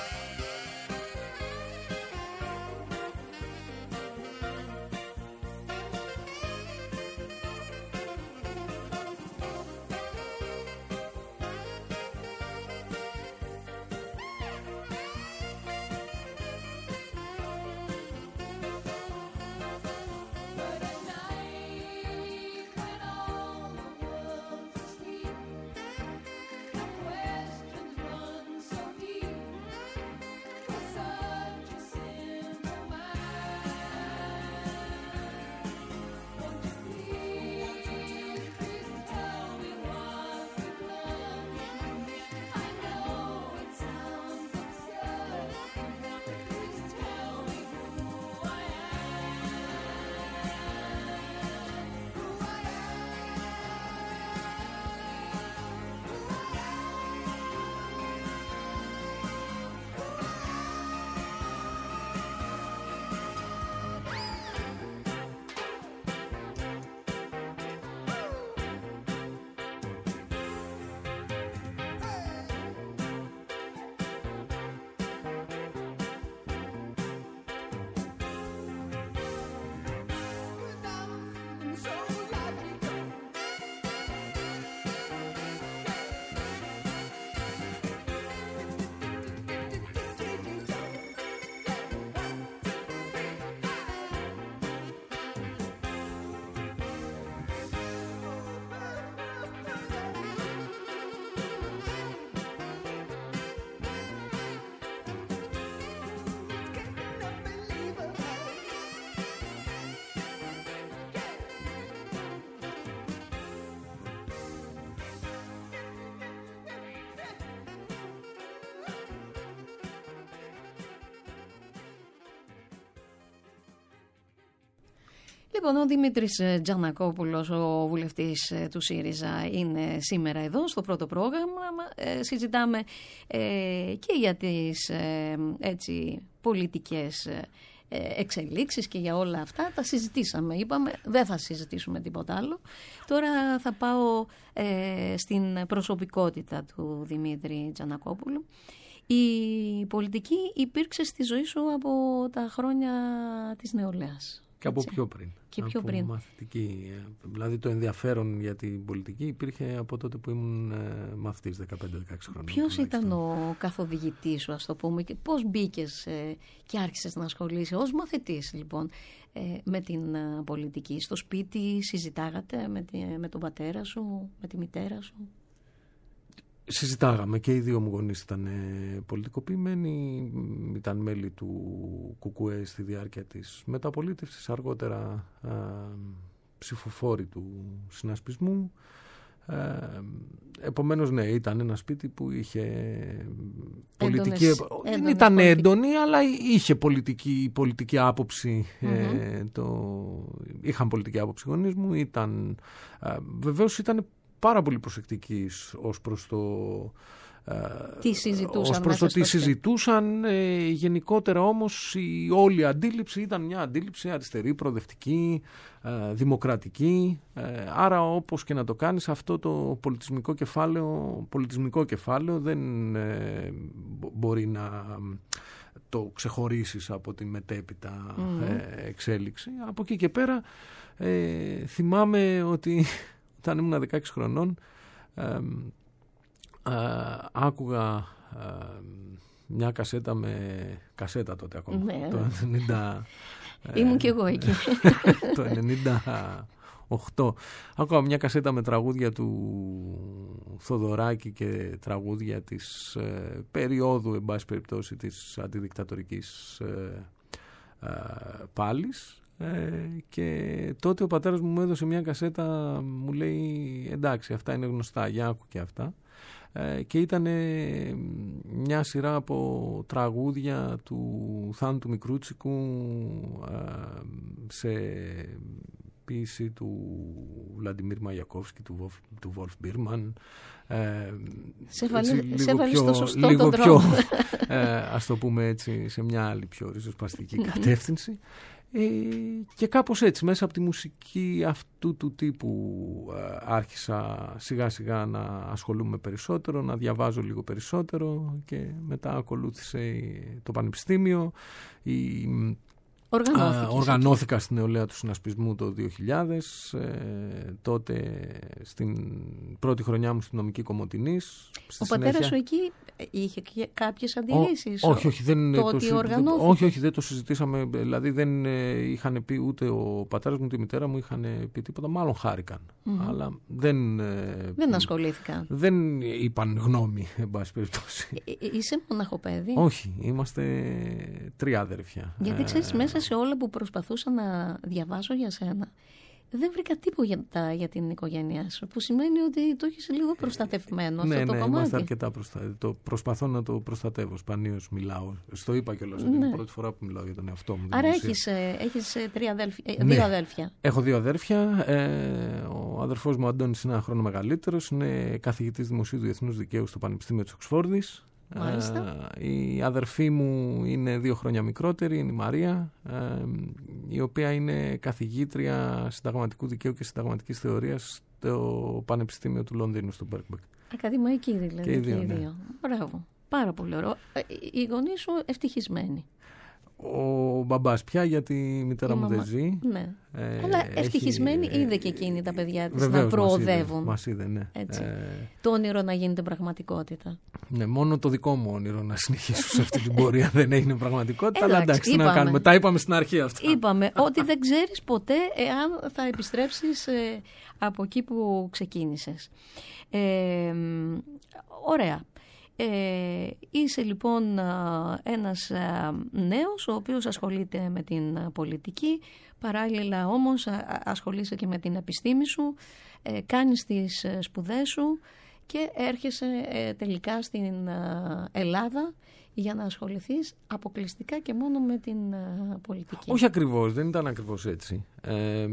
But at night, when all the world's asleep, the questions run so deep for such a simple mind. Won't you please, please tell me what we've learned? I know it sounds absurd, but please tell me who I am. Who I am so logical. Λοιπόν, ο Δημήτρης Τζανακόπουλος, ο βουλευτής του ΣΥΡΙΖΑ, είναι σήμερα εδώ στο πρώτο πρόγραμμα. Ε, συζητάμε ε, και για τις ε, έτσι, πολιτικές ε, εξελίξεις και για όλα αυτά. Τα συζητήσαμε, είπαμε, δεν θα συζητήσουμε τίποτα άλλο. Τώρα θα πάω ε, στην προσωπικότητα του Δημήτρη Τζανακόπουλου. Η πολιτική υπήρξε στη ζωή σου από τα χρόνια της νεολαίας. Και από πιο πριν. Και πιο από πριν. Μαθητική. Δηλαδή το ενδιαφέρον για την πολιτική υπήρχε από τότε που ήμουν ε, μαθητής δεκαπέντε δεκαέξι χρόνια. Ποιος ήταν ο καθοδηγητής σου, ας το πούμε, και πώς μπήκες ε, και άρχισες να ασχολείσαι ως μαθητής, λοιπόν, ε, με την ε, πολιτική? Στο σπίτι συζητάγατε με, τη, με τον πατέρα σου, με τη μητέρα σου? Συζητάγαμε, και οι δύο μου γονείς ήταν πολιτικοποιημένοι, ήταν μέλη του ΚΚΕ στη διάρκεια της μεταπολίτευσης, αργότερα α, ψηφοφόροι του συνασπισμού. Ε, επομένως, ναι, ήταν ένα σπίτι που είχε πολιτική... Έντονες, δεν έντονες ήταν πολιτικές. έντονη, αλλά είχε πολιτική, πολιτική άποψη. Mm-hmm. Ε, το, είχαν πολιτική άποψη οι γονείς μου. Ήταν, ε, βεβαίως ήταν πάρα πολύ προσεκτικής ως προς το... Τι συζητούσαν, ως προς το τι συζητούσαν. Ε, γενικότερα όμως η όλη αντίληψη ήταν μια αντίληψη αριστερή, προοδευτική, ε, δημοκρατική. Ε, άρα όπως και να το κάνεις, αυτό το πολιτισμικό κεφάλαιο, πολιτισμικό κεφάλαιο δεν ε, μπορεί να το ξεχωρίσεις από την μετέπειτα mm. ε, εξέλιξη. Από εκεί και πέρα ε, θυμάμαι ότι όταν ήμουν δεκαέξι χρονών ε, Uh, άκουγα uh, μια κασέτα με κασέτα τότε ακόμα, ναι, το ενενήντα ήμουν κι εγώ εκεί το ενενήντα οκτώ άκουγα μια κασέτα με τραγούδια του Θοδωράκη και τραγούδια της ε, περίοδου, εν πάση περιπτώσει, της αντιδικτατορικής ε, ε, πάλης. Ε, και τότε ο πατέρας μου μου έδωσε μια κασέτα, μου λέει εντάξει, αυτά είναι γνωστά, για άκου και αυτά. Ε, και ήταν μια σειρά από τραγούδια του Θάνου του Μικρούτσικου ε, σε ποίηση του Βλαντιμίρ Μαγιακόφσκι, του, του Βολφ Μπίρμαν. Ε, σε έβαλε στο σωστό λίγο τον πιο, ε, ας το πούμε έτσι, σε μια άλλη πιο ριζοσπαστική κατεύθυνση. Ε, και κάπως έτσι, μέσα από τη μουσική αυτού του τύπου ε, άρχισα σιγά σιγά να ασχολούμαι περισσότερο, να διαβάζω λίγο περισσότερο, και μετά ακολούθησε το πανεπιστήμιο. Η, α, οργανώθηκα στην νεολαία του συνασπισμού το δύο χιλιάδες, ε, τότε στην πρώτη χρονιά μου στην νομική Κομοτηνής. Ο πατέρας σου εκεί είχε κάποιες αντιρρήσεις? Όχι, όχι, δεν το το, ότι το, οργανώθηκε. όχι, όχι, δεν το συζητήσαμε. Δηλαδή δεν ε, είχαν πει, ούτε ο πατέρας μου ούτε η μητέρα μου είχαν πει τίποτα. Μάλλον χάρηκαν. Mm-hmm. Αλλά δεν. Ε, δεν ασχολήθηκαν. Δεν είπαν γνώμη, εν πάση περιπτώσει. Ε, είσαι μοναχοπέδι? Όχι, είμαστε τρία αδέρφια. Γιατί ξέρεις, μέσα σε όλα που προσπαθούσα να διαβάσω για σένα, δεν βρήκα τίποτα για την οικογένειά σου, που σημαίνει ότι το έχεις λίγο προστατευμένο ναι, αυτό το ναι, κομμάτι. Είμαστε αρκετά προστατευμένοι. Το προσπαθώ να το προστατεύω. Σπανίως μιλάω. Στο είπα κιόλας. Ναι. Είναι η πρώτη φορά που μιλάω για τον εαυτό μου. Άρα έχεις, έχεις τρία αδέλφια, ναι. δύο αδέλφια. Έχω δύο αδέρφια. Ε, ο αδερφός μου Αντώνης είναι ένα χρόνο μεγαλύτερος. Είναι καθηγητής Δημοσίου Διεθνούς Δικαίου στο Πανεπιστήμιο της Οξφόρδης. Μάλιστα. Ε, η αδερφή μου είναι δύο χρόνια μικρότερη, είναι η Μαρία, ε, η οποία είναι καθηγήτρια συνταγματικού δικαίου και συνταγματικής θεωρίας στο Πανεπιστήμιο του Λονδίνου, στο Μπέρκμπεκ. Ακαδημαϊκή δηλαδή. Και οι δύο, και οι δύο. ναι. Μπράβο. Πάρα πολύ ωραίο. Οι γονείς σου ευτυχισμένοι? Ο μπαμπάς πια, γιατί η μητέρα η μου μαμά... δεν ζει. Ναι. Ε, Αλλά ευτυχισμένη έχει... είδε και εκείνη τα παιδιά της Βεβαίως, να προοδεύουν. Μας είδε, ναι. Έτσι. Ε... Το όνειρο να γίνεται πραγματικότητα. Ναι, μόνο το δικό μου όνειρο να συνεχίσω σε αυτή την πορεία δεν έγινε πραγματικότητα. Εντάξει, αλλά εντάξει, τι είπαμε. να κάνουμε. Τα είπαμε στην αρχή αυτά. Είπαμε ότι δεν ξέρεις ποτέ εάν θα επιστρέψεις ε, από εκεί που ξεκίνησες. Ε, ωραία. Ε, είσαι λοιπόν ένας νέος ο οποίος ασχολείται με την πολιτική, παράλληλα όμως ασχολείσαι και με την επιστήμη σου, ε, κάνεις τις σπουδές σου και έρχεσαι ε, τελικά στην Ελλάδα για να ασχοληθείς αποκλειστικά και μόνο με την πολιτική. Όχι ακριβώς, δεν ήταν ακριβώς έτσι. Ε,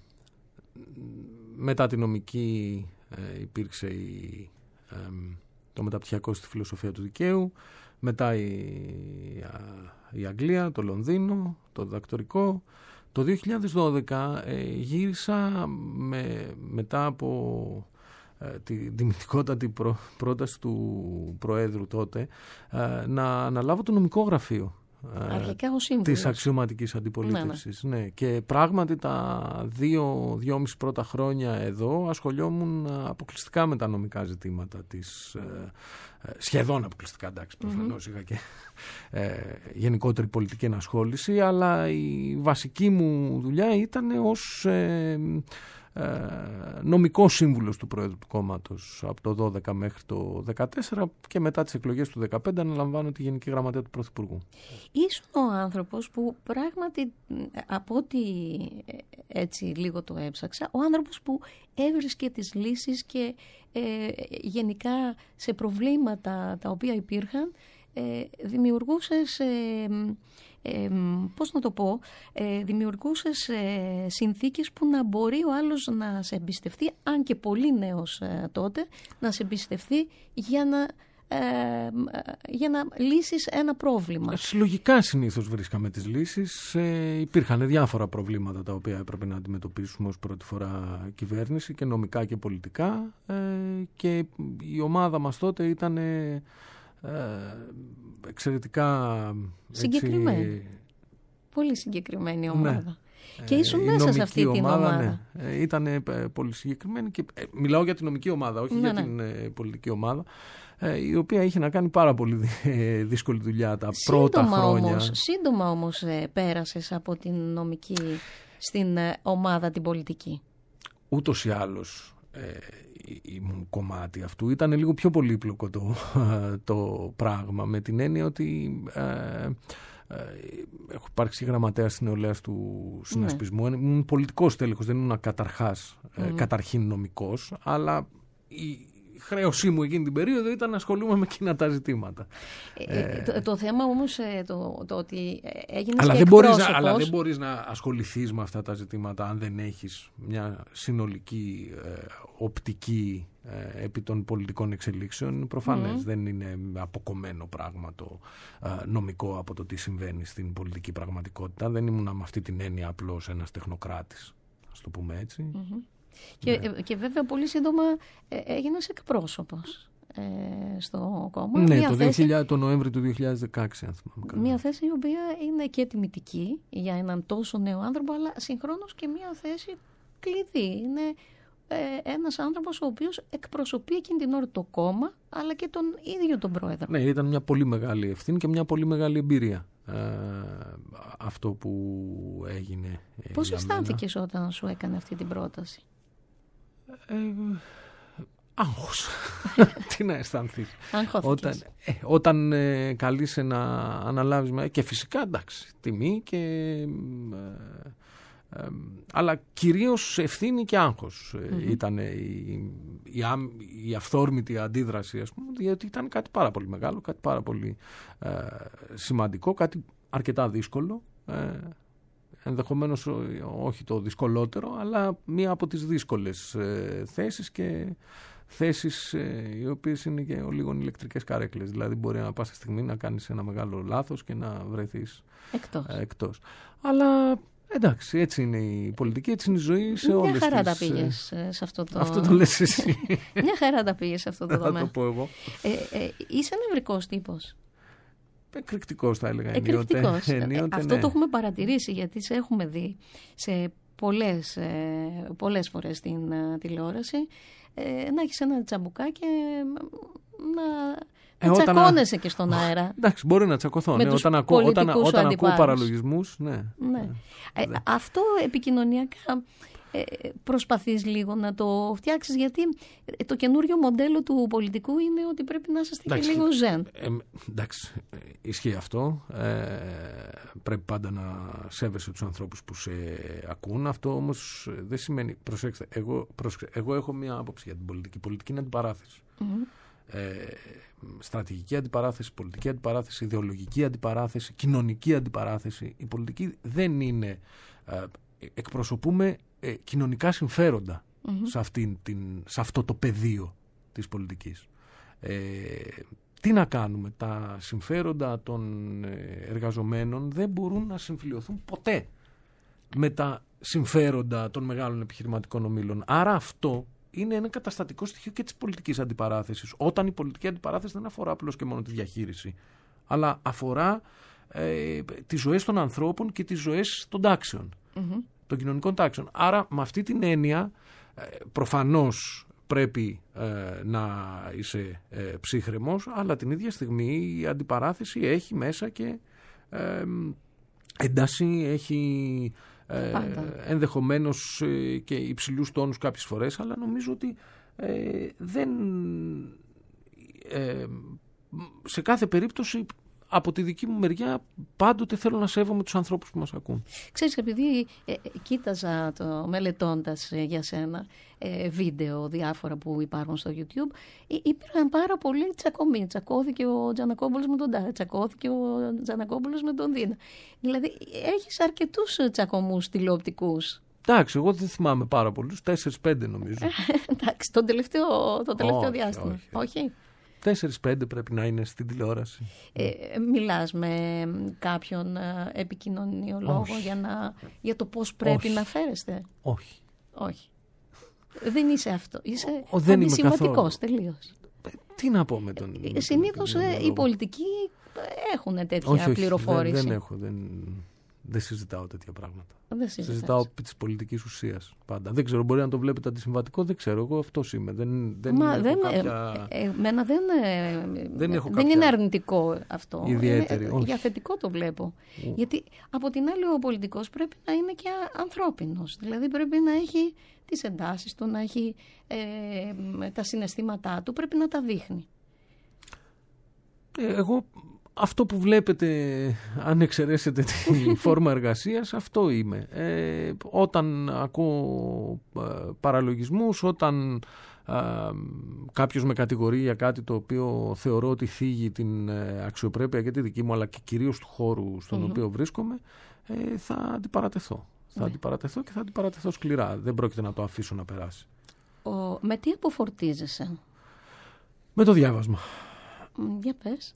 μετά τη νομική ε, υπήρξε η... Ε, το μεταπτυχιακό στη φιλοσοφία του δικαίου, μετά η, η Αγγλία, το Λονδίνο, το διδακτορικό. Το δύο χιλιάδες δώδεκα ε, γύρισα με, μετά από ε, τη τιμητικότατη πρό, πρόταση του Προέδρου τότε ε, να αναλάβω το νομικό γραφείο. Αρχικά ο σύμβουλος της αξιωματικής αντιπολίτευσης. Ναι, ναι. Ναι. Και πράγματι τα δύο, δυόμιση πρώτα χρόνια εδώ ασχολιόμουν αποκλειστικά με τα νομικά ζητήματα της, ε, σχεδόν αποκλειστικά, εντάξει, προφανώς mm-hmm. είχα και ε, γενικότερη πολιτική ενασχόληση, αλλά η βασική μου δουλειά ήταν ως ε, ε, νομικός σύμβουλος του Πρόεδρου του κόμματος από το δώδεκα μέχρι το δεκατέσσερα, και μετά τις εκλογές του δεκαπέντε αναλαμβάνω τη Γενική Γραμματεία του Πρωθυπουργού. Ήσουν ο άνθρωπος που πράγματι, από ό,τι έτσι λίγο το έψαξα, ο άνθρωπος που έβρισκε τις λύσεις και ε, γενικά σε προβλήματα τα οποία υπήρχαν ε, δημιουργούσες ε, ε, πώς να το πω, ε, δημιουργούσες ε, συνθήκες που να μπορεί ο άλλος να σε εμπιστευτεί, αν και πολύ νέος ε, τότε, να σε εμπιστευτεί για να, ε, για να λύσεις ένα πρόβλημα. Συλλογικά συνήθως βρίσκαμε τις λύσεις. Ε, υπήρχαν διάφορα προβλήματα τα οποία έπρεπε να αντιμετωπίσουμε ως πρώτη φορά κυβέρνηση, και νομικά και πολιτικά, ε, και η ομάδα μας τότε ήταν ε, εξαιρετικά συγκεκριμένη. Έτσι, πολύ συγκεκριμένη ομάδα. Ναι. Και ήσουν ε, μέσα σε αυτή την ομάδα. Ναι. Ε, ήταν ε, πολύ συγκεκριμένη και ε, μιλάω για την νομική ομάδα, όχι ναι, για ναι. την ε, πολιτική ομάδα, ε, η οποία είχε να κάνει πάρα πολύ ε, δύσκολη δουλειά τα σύντομα πρώτα χρόνια. Όμως, σύντομα όμως ε, πέρασες από την νομική στην ε, ομάδα την πολιτική. Ούτως ή άλλως ε, ήμουν κομμάτι αυτού. Ήταν λίγο πιο πολύπλοκο το, το πράγμα, με την έννοια ότι ε, ε, έχω υπάρξει γραμματέας της νεολαίας του συνασπισμού. Ναι. Ήμουν πολιτικός τέλεχος, δεν ήμουν καταρχάς, mm. ε, καταρχήν νομικός, αλλά η χρέωσή μου εκείνη την περίοδο ήταν να ασχολούμαι με εκείνα τα ζητήματα. Ε, ε, το, το θέμα όμως ε, το, το ότι έγινες αλλά και δεν μπορείς εκπρόσωπος... να, αλλά δεν μπορείς να ασχοληθείς με αυτά τα ζητήματα αν δεν έχεις μια συνολική ε, οπτική ε, επί των πολιτικών εξελίξεων. Προφανές mm. δεν είναι αποκομμένο πράγμα το ε, νομικό από το τι συμβαίνει στην πολιτική πραγματικότητα. Δεν ήμουν με αυτή την έννοια απλώς ένας τεχνοκράτης, ας το πούμε έτσι. Mm-hmm. Και, ναι. και βέβαια πολύ σύντομα ε, έγινες εκπρόσωπος ε, στο κόμμα. Ναι, μια το, θέση, δύο χιλιάδες, το Νοέμβριο του δύο χιλιάδες δεκαέξι, αν θυμάμαι καλά. Μια θέση η οποία είναι και τιμητική για έναν τόσο νέο άνθρωπο, αλλά συγχρόνως και μια θέση κλειδί. Είναι ε, ένας άνθρωπος ο οποίος εκπροσωπεί εκείνη την ώρα το κόμμα, αλλά και τον ίδιο τον πρόεδρο. Ναι, ήταν μια πολύ μεγάλη ευθύνη και μια πολύ μεγάλη εμπειρία. Ε, αυτό που έγινε. Πώς αισθάνθηκες όταν σου έκανε αυτή την πρόταση? Ε, άγχος. Τι να αισθανθείς. Όταν, ε, όταν ε, καλείσαι να αναλάβεις, και φυσικά εντάξει, τιμή και ε, ε, αλλά κυρίως ευθύνη και άγχος mm-hmm. ήταν η, η, η αυθόρμητη αντίδραση, ας πούμε, γιατί ήταν κάτι πάρα πολύ μεγάλο, κάτι πάρα πολύ ε, σημαντικό, κάτι αρκετά δύσκολο, ε, ενδεχομένως όχι το δυσκολότερο, αλλά μία από τις δύσκολες ε, θέσεις, και θέσεις ε, οι οποίες είναι και λίγο ηλεκτρικές καρέκλες. Δηλαδή μπορεί να πας στη στιγμή να κάνεις ένα μεγάλο λάθος και να βρεθείς εκτός. Ε, εκτός. Αλλά εντάξει, έτσι είναι η πολιτική, έτσι είναι η ζωή σε όλες τις... Μια χαρά τα πήγες σε αυτό το... Αυτό το λες εσύ. Μια χαρά τα πήγες σε αυτό το τομέα. Θα το πω εγώ. Ε, ε, είσαι νευρικός τύπος. Εκρηκτικός θα έλεγα. Εκρηκτικός. Ενίοτε, Αυτό ναι. το έχουμε παρατηρήσει, γιατί σε έχουμε δει σε πολλές, ε, πολλές φορές στην ε, τηλεόραση ε, να έχεις ένα τσαμπουκά και να... Ε, να τσακώνεσαι α... και στον αέρα. Α, εντάξει, μπορεί να τσακωθώ. Ναι, όταν ακούω, όταν, όταν ακούω παραλογισμούς. Ναι, ναι. ναι. Ε, ναι. Αυτό επικοινωνιακά ε, προσπαθείς λίγο να το φτιάξεις, γιατί το καινούριο μοντέλο του πολιτικού είναι ότι πρέπει να είσαστε και λίγο ζεν. Ε, εντάξει, ισχύει αυτό. Ε, πρέπει πάντα να σέβεσαι τους ανθρώπους που σε ακούν. Αυτό όμως δεν σημαίνει... Προσέξτε, εγώ, προσέξτε, εγώ έχω μία άποψη για την πολιτική. Η πολιτική είναι αντιπαράθεση. Mm-hmm. Ε, στρατηγική αντιπαράθεση, πολιτική αντιπαράθεση, ιδεολογική αντιπαράθεση, κοινωνική αντιπαράθεση. Η πολιτική δεν είναι... Ε, εκπροσωπούμε ε, κοινωνικά συμφέροντα mm-hmm. σε, αυτήν την, σε αυτό το πεδίο της πολιτικής. Ε, τι να κάνουμε, τα συμφέροντα των εργαζομένων δεν μπορούν να συμφιλειωθούν ποτέ με τα συμφέροντα των μεγάλων επιχειρηματικών ομίλων. Άρα αυτό είναι ένα καταστατικό στοιχείο και της πολιτικής αντιπαράθεσης. Όταν η πολιτική αντιπαράθεση δεν αφορά απλώς και μόνο τη διαχείριση, αλλά αφορά ε, τις ζωές των ανθρώπων και τις ζωές των τάξεων, mm-hmm. των κοινωνικών τάξεων. Άρα με αυτή την έννοια ε, προφανώς πρέπει ε, να είσαι ε, ψύχρεμος, αλλά την ίδια στιγμή η αντιπαράθεση έχει μέσα και ε, ένταση, έχει ε, ενδεχομένως ε, και υψηλούς τόνους κάποιες φορές, αλλά νομίζω ότι ε, δεν, ε, σε κάθε περίπτωση από τη δική μου μεριά πάντοτε θέλω να σέβομαι τους ανθρώπους που μας ακούν. Ξέρεις, επειδή ε, κοίταζα το μελετώντας ε, για σένα ε, βίντεο διάφορα που υπάρχουν στο YouTube, ε, υπήρχαν πάρα πολλοί τσακωμοί. Τσακώθηκε ο Τζανακόπουλος με τον Τάδε, τσακώθηκε ο Τζανακόπουλος με τον Δίνα. Δηλαδή έχεις αρκετούς τσακωμούς τηλεοπτικούς. Εντάξει, εγώ δεν θυμάμαι πάρα πολλούς, τέσσερις πέντε νομίζω. Εντάξει, τον τελευταίο, το τελευταίο Όχι, διάστημα. όχι. όχι. τέσσερις πέντε πρέπει να είναι στην τηλεόραση. Ε, μιλάς με κάποιον ε, επικοινωνιολόγο Όχι. για, να, για το πώς πρέπει Όχι. να φέρεστε? Όχι. Όχι. Δεν είσαι αυτό. Είσαι Ο, δεν είμαι αντισημματικός καθόλου. τελείως. Ε, Τι να πω με τον... με τον Συνήθως ε, οι επικοινωνιολόγο. πολιτικοί έχουν τέτοια όχι, όχι, πληροφόρηση. Δεν, δεν έχω, δεν, δεν συζητάω τέτοια πράγματα. Δεν συζητάς. Συζητάω της πολιτικής ουσίας πάντα. Δεν ξέρω, μπορεί να το βλέπετε αντισυμβατικό, δεν ξέρω. Εγώ αυτός είμαι. Δεν, δεν Μα έχω δεν, κάποια... ε, εμένα δεν, ε, Δεν έχω δεν κάποια είναι αρνητικό αυτό. ιδιαίτερη, Είναι, όχι. για θετικό το βλέπω. Ου. Γιατί από την άλλη ο πολιτικός πρέπει να είναι και ανθρώπινος. Δηλαδή πρέπει να έχει τις εντάσεις του, να έχει ε, τα συναισθήματά του, πρέπει να τα δείχνει. Ε, Εγώ αυτό που βλέπετε, αν εξαιρέσετε τη φόρμα εργασίας, αυτό είμαι. Ε, όταν ακούω ε, παραλογισμούς, όταν ε, κάποιος με κατηγορεί για κάτι το οποίο θεωρώ ότι θίγει την ε, αξιοπρέπεια και τη δική μου, αλλά και κυρίως του χώρου στον Μμμ. οποίο βρίσκομαι, ε, θα αντιπαρατεθώ. Θα Ναι. αντιπαρατεθώ και θα αντιπαρατεθώ σκληρά. Δεν πρόκειται να το αφήσω να περάσει. Ο, με τι αποφορτίζεσαι? Με το διάβασμα. Μ, Για πες.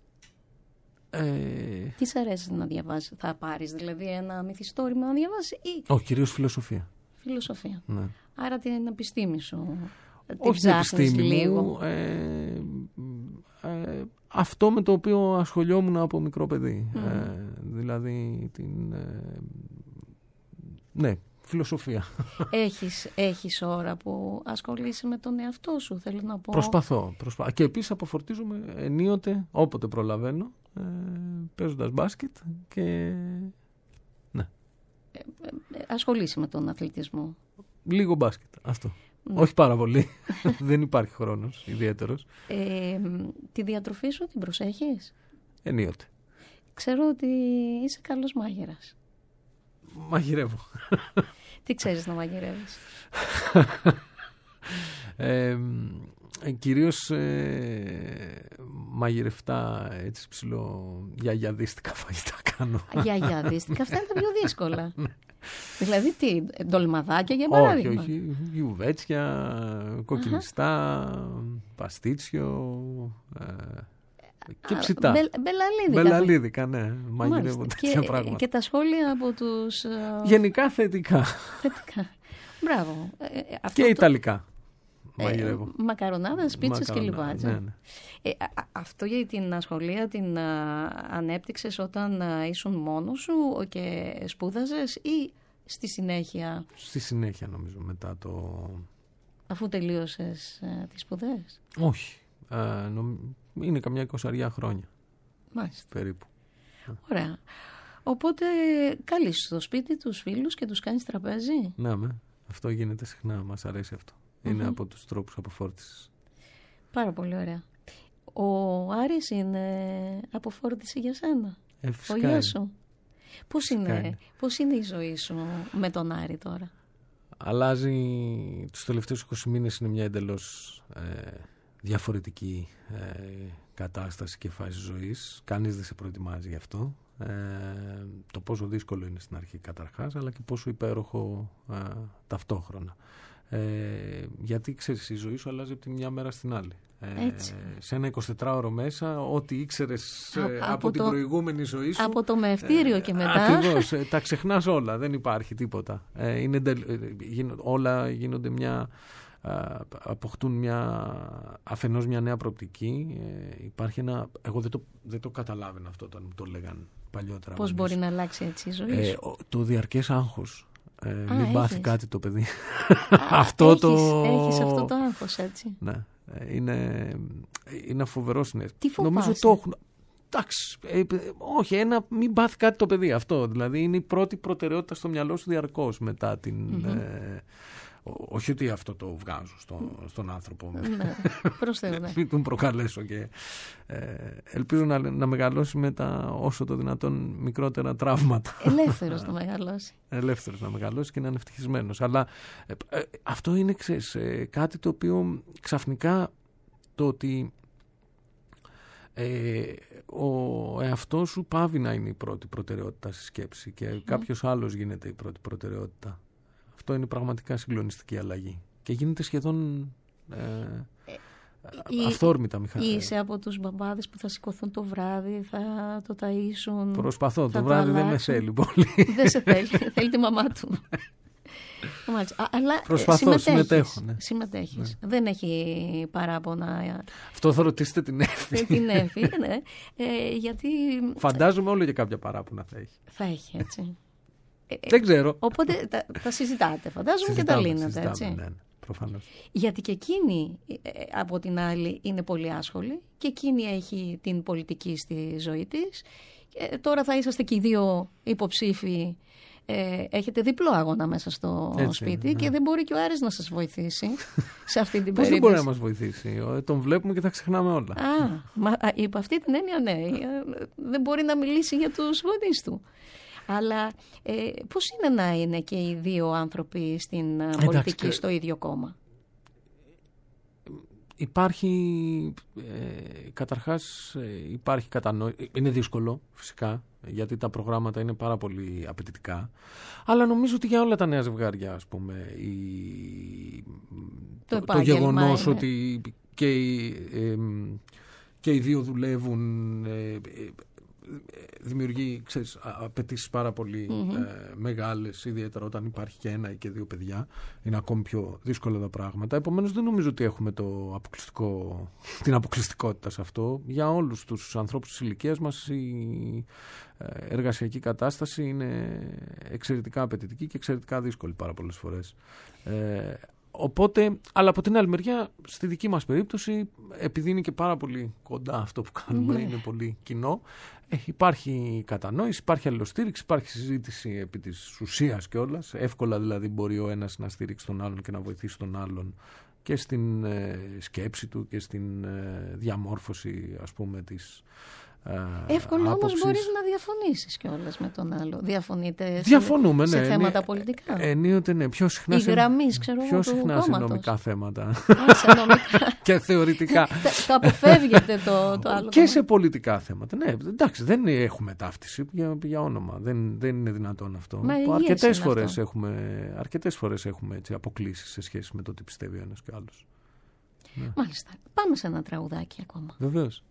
Ε, Τι σ' αρέσει να διαβάσεις? Θα πάρεις δηλαδή ένα μυθιστόρημα να διαβάσεις ή όχι, κυρίως φιλοσοφία. φιλοσοφία? Ναι. Άρα την επιστήμη σου την Όχι την ψάχνεις επιστήμη λίγο. μου, ε, ε, αυτό με το οποίο ασχολιόμουν από μικρό παιδί. Μμμ. Ε, δηλαδή την... Ε, ναι, φιλοσοφία. Έχεις, έχεις ώρα που ασχολείσαι με τον εαυτό σου, θέλω να πω. Προσπαθώ, προσπα... Και επίσης αποφορτίζομαι ενίοτε, όποτε προλαβαίνω, ε, παίζοντας μπάσκετ και... Ναι, Ε, ασχολείσαι με τον αθλητισμό. λίγο μπάσκετ, αυτό. Ναι. Όχι πάρα πολύ, δεν υπάρχει χρόνος ιδιαίτερος. Ε, τη διατροφή σου την προσέχεις? Ενίοτε. Ξέρω ότι είσαι καλός μάγειρας. Μαγειρεύω. Τι ξέρεις να μαγειρεύεις? Ε, ε, κυρίως ε, μαγειρευτά, έτσι ψηλό γιαγιαδίστικα φαγητά κάνω. Γιαγιαδίστικα, αυτά είναι τα πιο δύσκολα. Δηλαδή τι, ντολμαδάκια για Όχι, παράδειγμα? όχι, γιουβέτσια, κοκκινιστά, παστίτσιο ε, και Α, ψητά. μπελ- μπελαλίδικα. Μπελαλίδικα, ναι, μαγειρεύω Μάλιστα. τέτοια και, πράγματα. και τα σχόλια από τους... ε, Γενικά θετικά θετικά. Μπράβο. Ε, ε, αυτό και το- ιταλικά ε, μαγειρεύω. μακαρονάδες, πίτσες και Μακαρονά, λιβάτζα. ναι, ναι. Ε, α- α- αυτό για την ασχολία την α, ανέπτυξες όταν α, ήσουν μόνος σου και σπούδαζες ή στη συνέχεια Στη συνέχεια νομίζω μετά το... αφού τελείωσες α, τις σπουδές? Όχι, ε, νομ- είναι καμιά εικοσαριά χρόνια Μάλιστα. περίπου. Ωραία. Οπότε καλείς στο σπίτι τους φίλους και τους κάνεις τραπέζι. Ναι, με. Αυτό γίνεται συχνά. Μας αρέσει αυτό. Είναι Μμμ. από τους τρόπους αποφόρτισης. Πάρα πολύ ωραία. Ο Άρης είναι αποφόρτιση για σένα? Ε, Ο φυσικά γιος είναι. σου? Πώς Φυσικά είναι, είναι. πώς είναι η ζωή σου με τον Άρη τώρα? Αλλάζει τους τελευταίους είκοσι μήνες, είναι μια εντελώς ε, διαφορετική ε, κατάσταση και φάση ζωής. Κανείς δεν σε προετοιμάζει γι' αυτό. Ε, το πόσο δύσκολο είναι στην αρχή καταρχάς, αλλά και πόσο υπέροχο ε, ταυτόχρονα. Ε, γιατί ξέρεις, η ζωή σου αλλάζει από τη μια μέρα στην άλλη. Ε, Έτσι. σε ένα εικοσιτετράωρο μέσα, ό,τι ήξερες ε, Α- από, από την το- προηγούμενη ζωή σου. Από το μευτήριο και μετά. Ακριβώς, ε, τα ξεχνάς όλα, δεν υπάρχει τίποτα. Ε, είναι, εντελ- ε, γίνο- όλα γίνονται μια, α, αποκτούν μια, αφενός μια νέα προοπτική. Ε, υπάρχει ένα, εγώ δεν το, δεν το καταλάβαινα αυτό όταν μου το λέγαν παλιότερα. Πώς γονείς. μπορεί να αλλάξει έτσι η ζωή Ε, σου? ο- το διαρκές άγχος. Ε, Α, μην πάθει έχεις. κάτι το παιδί. Α, αυτό έχεις, το... Έχεις αυτό το άγχος, έτσι. Ναι, ε, είναι, είναι φοβερό συνέστημα. Τι φοβάσαι? Νομίζω το έχουν. Εντάξει, ε, ε, όχι, ένα, μην πάθει κάτι το παιδί αυτό. Δηλαδή είναι η πρώτη προτεραιότητα στο μυαλό σου διαρκώς μετά την, Μμμ. ε, όχι ότι αυτό το βγάζω στο, στον άνθρωπο. Ναι, προς Θεού, ναι. Μην τον προκαλέσω και ε, ελπίζω να, να μεγαλώσει με τα όσο το δυνατόν μικρότερα τραύματα. Ελεύθερος να μεγαλώσει. Ελεύθερος να μεγαλώσει και να είναι ευτυχισμένος. Αλλά ε, ε, αυτό είναι, ξέρεις, ε, κάτι το οποίο ξαφνικά το ότι ε, ο εαυτός σου πάβει να είναι η πρώτη προτεραιότητα στη σκέψη και mm. κάποιος άλλος γίνεται η πρώτη προτεραιότητα. Αυτό είναι πραγματικά συγκλονιστική αλλαγή. Και γίνεται σχεδόν ε, ε, αυθόρμητα μηχανικά. Είσαι από τους μπαμπάδες που θα σηκωθούν το βράδυ, θα το ταΐσουν. Προσπαθώ, το βράδυ δεν με θέλει πολύ. Δεν σε θέλει, θέλει τη μαμά του. Αλλά προσπαθώ, συμμετέχω. Ναι. Συμμετέχεις. Ναι. Δεν έχει παράπονα. Αυτό θα ρωτήσετε την Εύη. Την Εύη, ναι. Ε, γιατί... Φαντάζομαι όλο και κάποια παράπονα θα έχει. Θα έχει, έτσι. Δεν ξέρω. Οπότε τα, τα συζητάτε, φαντάζομαι, και τα λύνετε, έτσι. Ναι, ναι, προφανώς. Γιατί και εκείνη, από την άλλη, είναι πολύ άσχολη και εκείνη έχει την πολιτική στη ζωή της. Ε, τώρα θα είσαστε και οι δύο υποψήφοι. Ε, έχετε διπλό αγώνα μέσα στο έτσι, σπίτι ναι. Και δεν μπορεί και ο Άρης να σας βοηθήσει σε αυτή την περίπτωση. Πώς δεν μπορεί να μας βοηθήσει? Τον βλέπουμε και θα ξεχνάμε όλα. Α, μα, υπό αυτή την έννοια ναι. Δεν μπορεί να μιλήσει για τους γονείς του. Αλλά ε, πώς είναι να είναι και οι δύο άνθρωποι στην εντάξει, πολιτική, στο ίδιο κόμμα? Υπάρχει, ε, καταρχάς ε, υπάρχει κατανόηση, είναι δύσκολο φυσικά, γιατί τα προγράμματα είναι πάρα πολύ απαιτητικά, αλλά νομίζω ότι για όλα τα νέα ζευγάρια, ας πούμε, η, το, το, το γεγονός είναι. Ότι και οι, ε, και οι δύο δουλεύουν, ε, δημιουργεί, ξέρεις, απαιτήσεις πάρα πολύ mm-hmm. ε, μεγάλες, ιδιαίτερα όταν υπάρχει και ένα ή και δύο παιδιά. Είναι ακόμη πιο δύσκολα τα πράγματα. Επομένως δεν νομίζω ότι έχουμε το αποκλειστικό, την αποκλειστικότητα σε αυτό. Για όλους τους ανθρώπους της ηλικίας μας η ε, εργασιακή κατάσταση είναι εξαιρετικά απαιτητική και εξαιρετικά δύσκολη πάρα πολλές φορές. Ε, Οπότε, αλλά από την άλλη μεριά, στη δική μας περίπτωση, επειδή είναι και πάρα πολύ κοντά αυτό που κάνουμε, mm. είναι πολύ κοινό, ε, υπάρχει κατανόηση, υπάρχει αλληλοστήριξη, υπάρχει συζήτηση επί της ουσίας κιόλας. Εύκολα δηλαδή μπορεί ο ένας να στηρίξει τον άλλον και να βοηθήσει τον άλλον και στην ε, σκέψη του και στην ε, διαμόρφωση, ας πούμε, της εύκολα όμως μπορείς να διαφωνήσεις κιόλας με τον άλλο. Διαφωνείτε Διαφωνούμε, σε, ναι, σε θέματα ναι, πολιτικά? Ενίοτε ναι, πιο συχνά, η γραμμής, ξέρω, πιο του συχνά σε κόμματος. νομικά θέματα. Α, σε νομικά. Και θεωρητικά. Το αποφεύγετε το, το άλλο. Και κόμμα. Σε πολιτικά θέματα. Ναι, εντάξει, δεν έχουμε ταύτιση για, για όνομα. Δεν, δεν είναι δυνατόν αυτό. Αρκετές φορές έχουμε, αρκετές φορές έχουμε έτσι, αποκλήσεις σε σχέση με το τι πιστεύει ο ένας και ο άλλος. Ναι. Μάλιστα. Πάμε σε ένα τραγουδάκι ακόμα. Βεβαίως.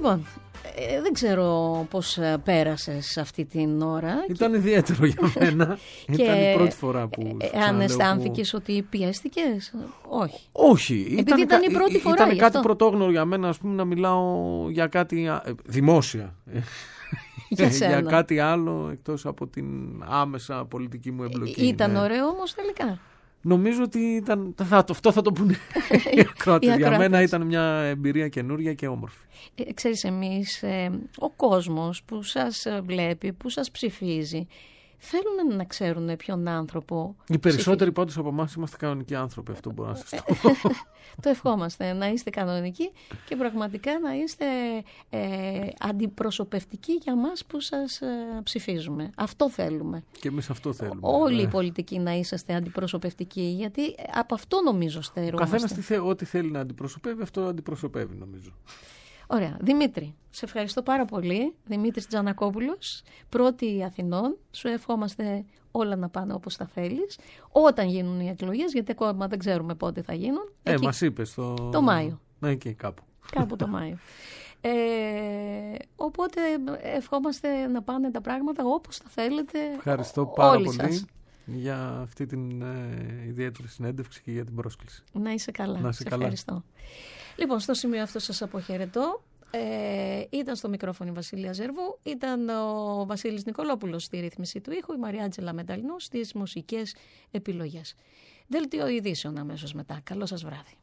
Λοιπόν, ε, δεν ξέρω πώς ε, πέρασες αυτή την ώρα. Ήταν ιδιαίτερο για μένα. Ήταν η πρώτη φορά που. Ε, ξαναλέω αν που- αισθάνθηκες ότι πιέστηκες, όχι. Όχι. Επειδή ήταν η κα- πρώτη ή- φορά, Ήταν γι' κάτι αυτό. πρωτόγνωρο για μένα, ας πούμε, να μιλάω για κάτι α, ε, δημόσια. Για σένα. για κάτι άλλο εκτός από την άμεσα πολιτική μου εμπλοκή. Ήταν ναι. ωραίο όμως τελικά. Νομίζω ότι ήταν. Θα, το- αυτό θα το πούνε οι ακροατές. Οι Για μένα ακροατές. ήταν μια εμπειρία καινούρια και όμορφη. Ε, ξέρεις, εμείς, ε, ο κόσμος που σας ε, βλέπει, που σας ψηφίζει, θέλουν να ξέρουν ποιον άνθρωπο. Οι περισσότεροι πάντως από εμάς είμαστε κανονικοί άνθρωποι. Αυτό μπορώ να σας το πω. Το ευχόμαστε να είστε κανονικοί και πραγματικά να είστε ε, αντιπροσωπευτικοί για μας που σας ε, ψηφίζουμε. Αυτό θέλουμε. Και εμείς αυτό θέλουμε. Όλοι οι Ναι. πολιτικοί να είσαστε αντιπροσωπευτικοί, γιατί από αυτό νομίζω Ο στερούμαστε. καθένας τι θε- ό,τι θέλει να αντιπροσωπεύει, αυτό αντιπροσωπεύει, νομίζω. Ωραία. Δημήτρη, σε ευχαριστώ πάρα πολύ. Δημήτρης Τζανακόπουλος, πρώτη Αθηνών. Σου ευχόμαστε όλα να πάνε όπως τα θέλεις. Όταν γίνουν οι εκλογές, γιατί ακόμα δεν ξέρουμε πότε θα γίνουν. Ε, Εκεί, μας είπες το. Το Μάιο. Ναι, εκεί κάπου. κάπου το Μάιο. Ε, οπότε ευχόμαστε να πάνε τα πράγματα όπως τα θέλετε. Ευχαριστώ πάρα όλοι πολύ σας. για αυτή την ε, ιδιαίτερη συνέντευξη και για την πρόσκληση. Να είσαι καλά. Να είσαι Σε καλά. ευχαριστώ. Λοιπόν, στο σημείο αυτό σας αποχαιρετώ. Ε, ήταν στο μικρόφωνο η Βασίλεια Ζερβού, ήταν ο Βασίλης Νικολόπουλος στη ρύθμιση του ήχου, η Μαριάτζελα Μεταλλινού στις μουσικές επιλογές. Δελτίο ειδήσεων αμέσως μετά. Καλό σας βράδυ.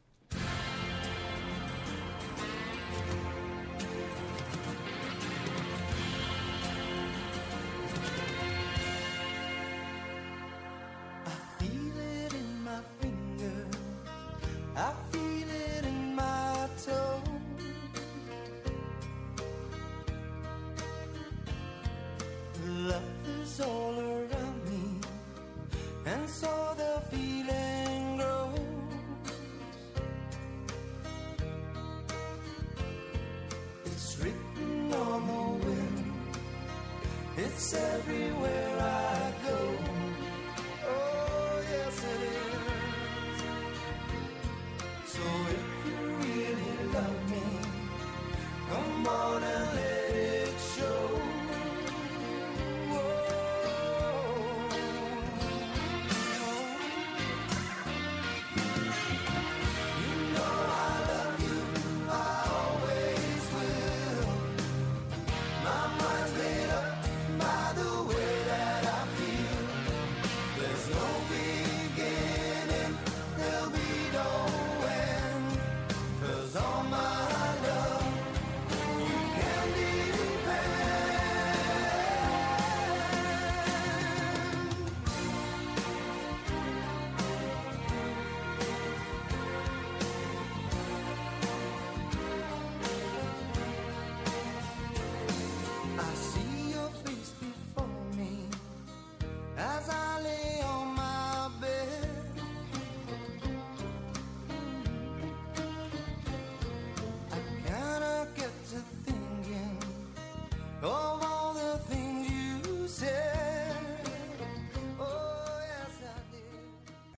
Feel it in my finger, I feel it in my toe. Love is all around me, and so the feeling grows. It's written on the wind, it's everywhere I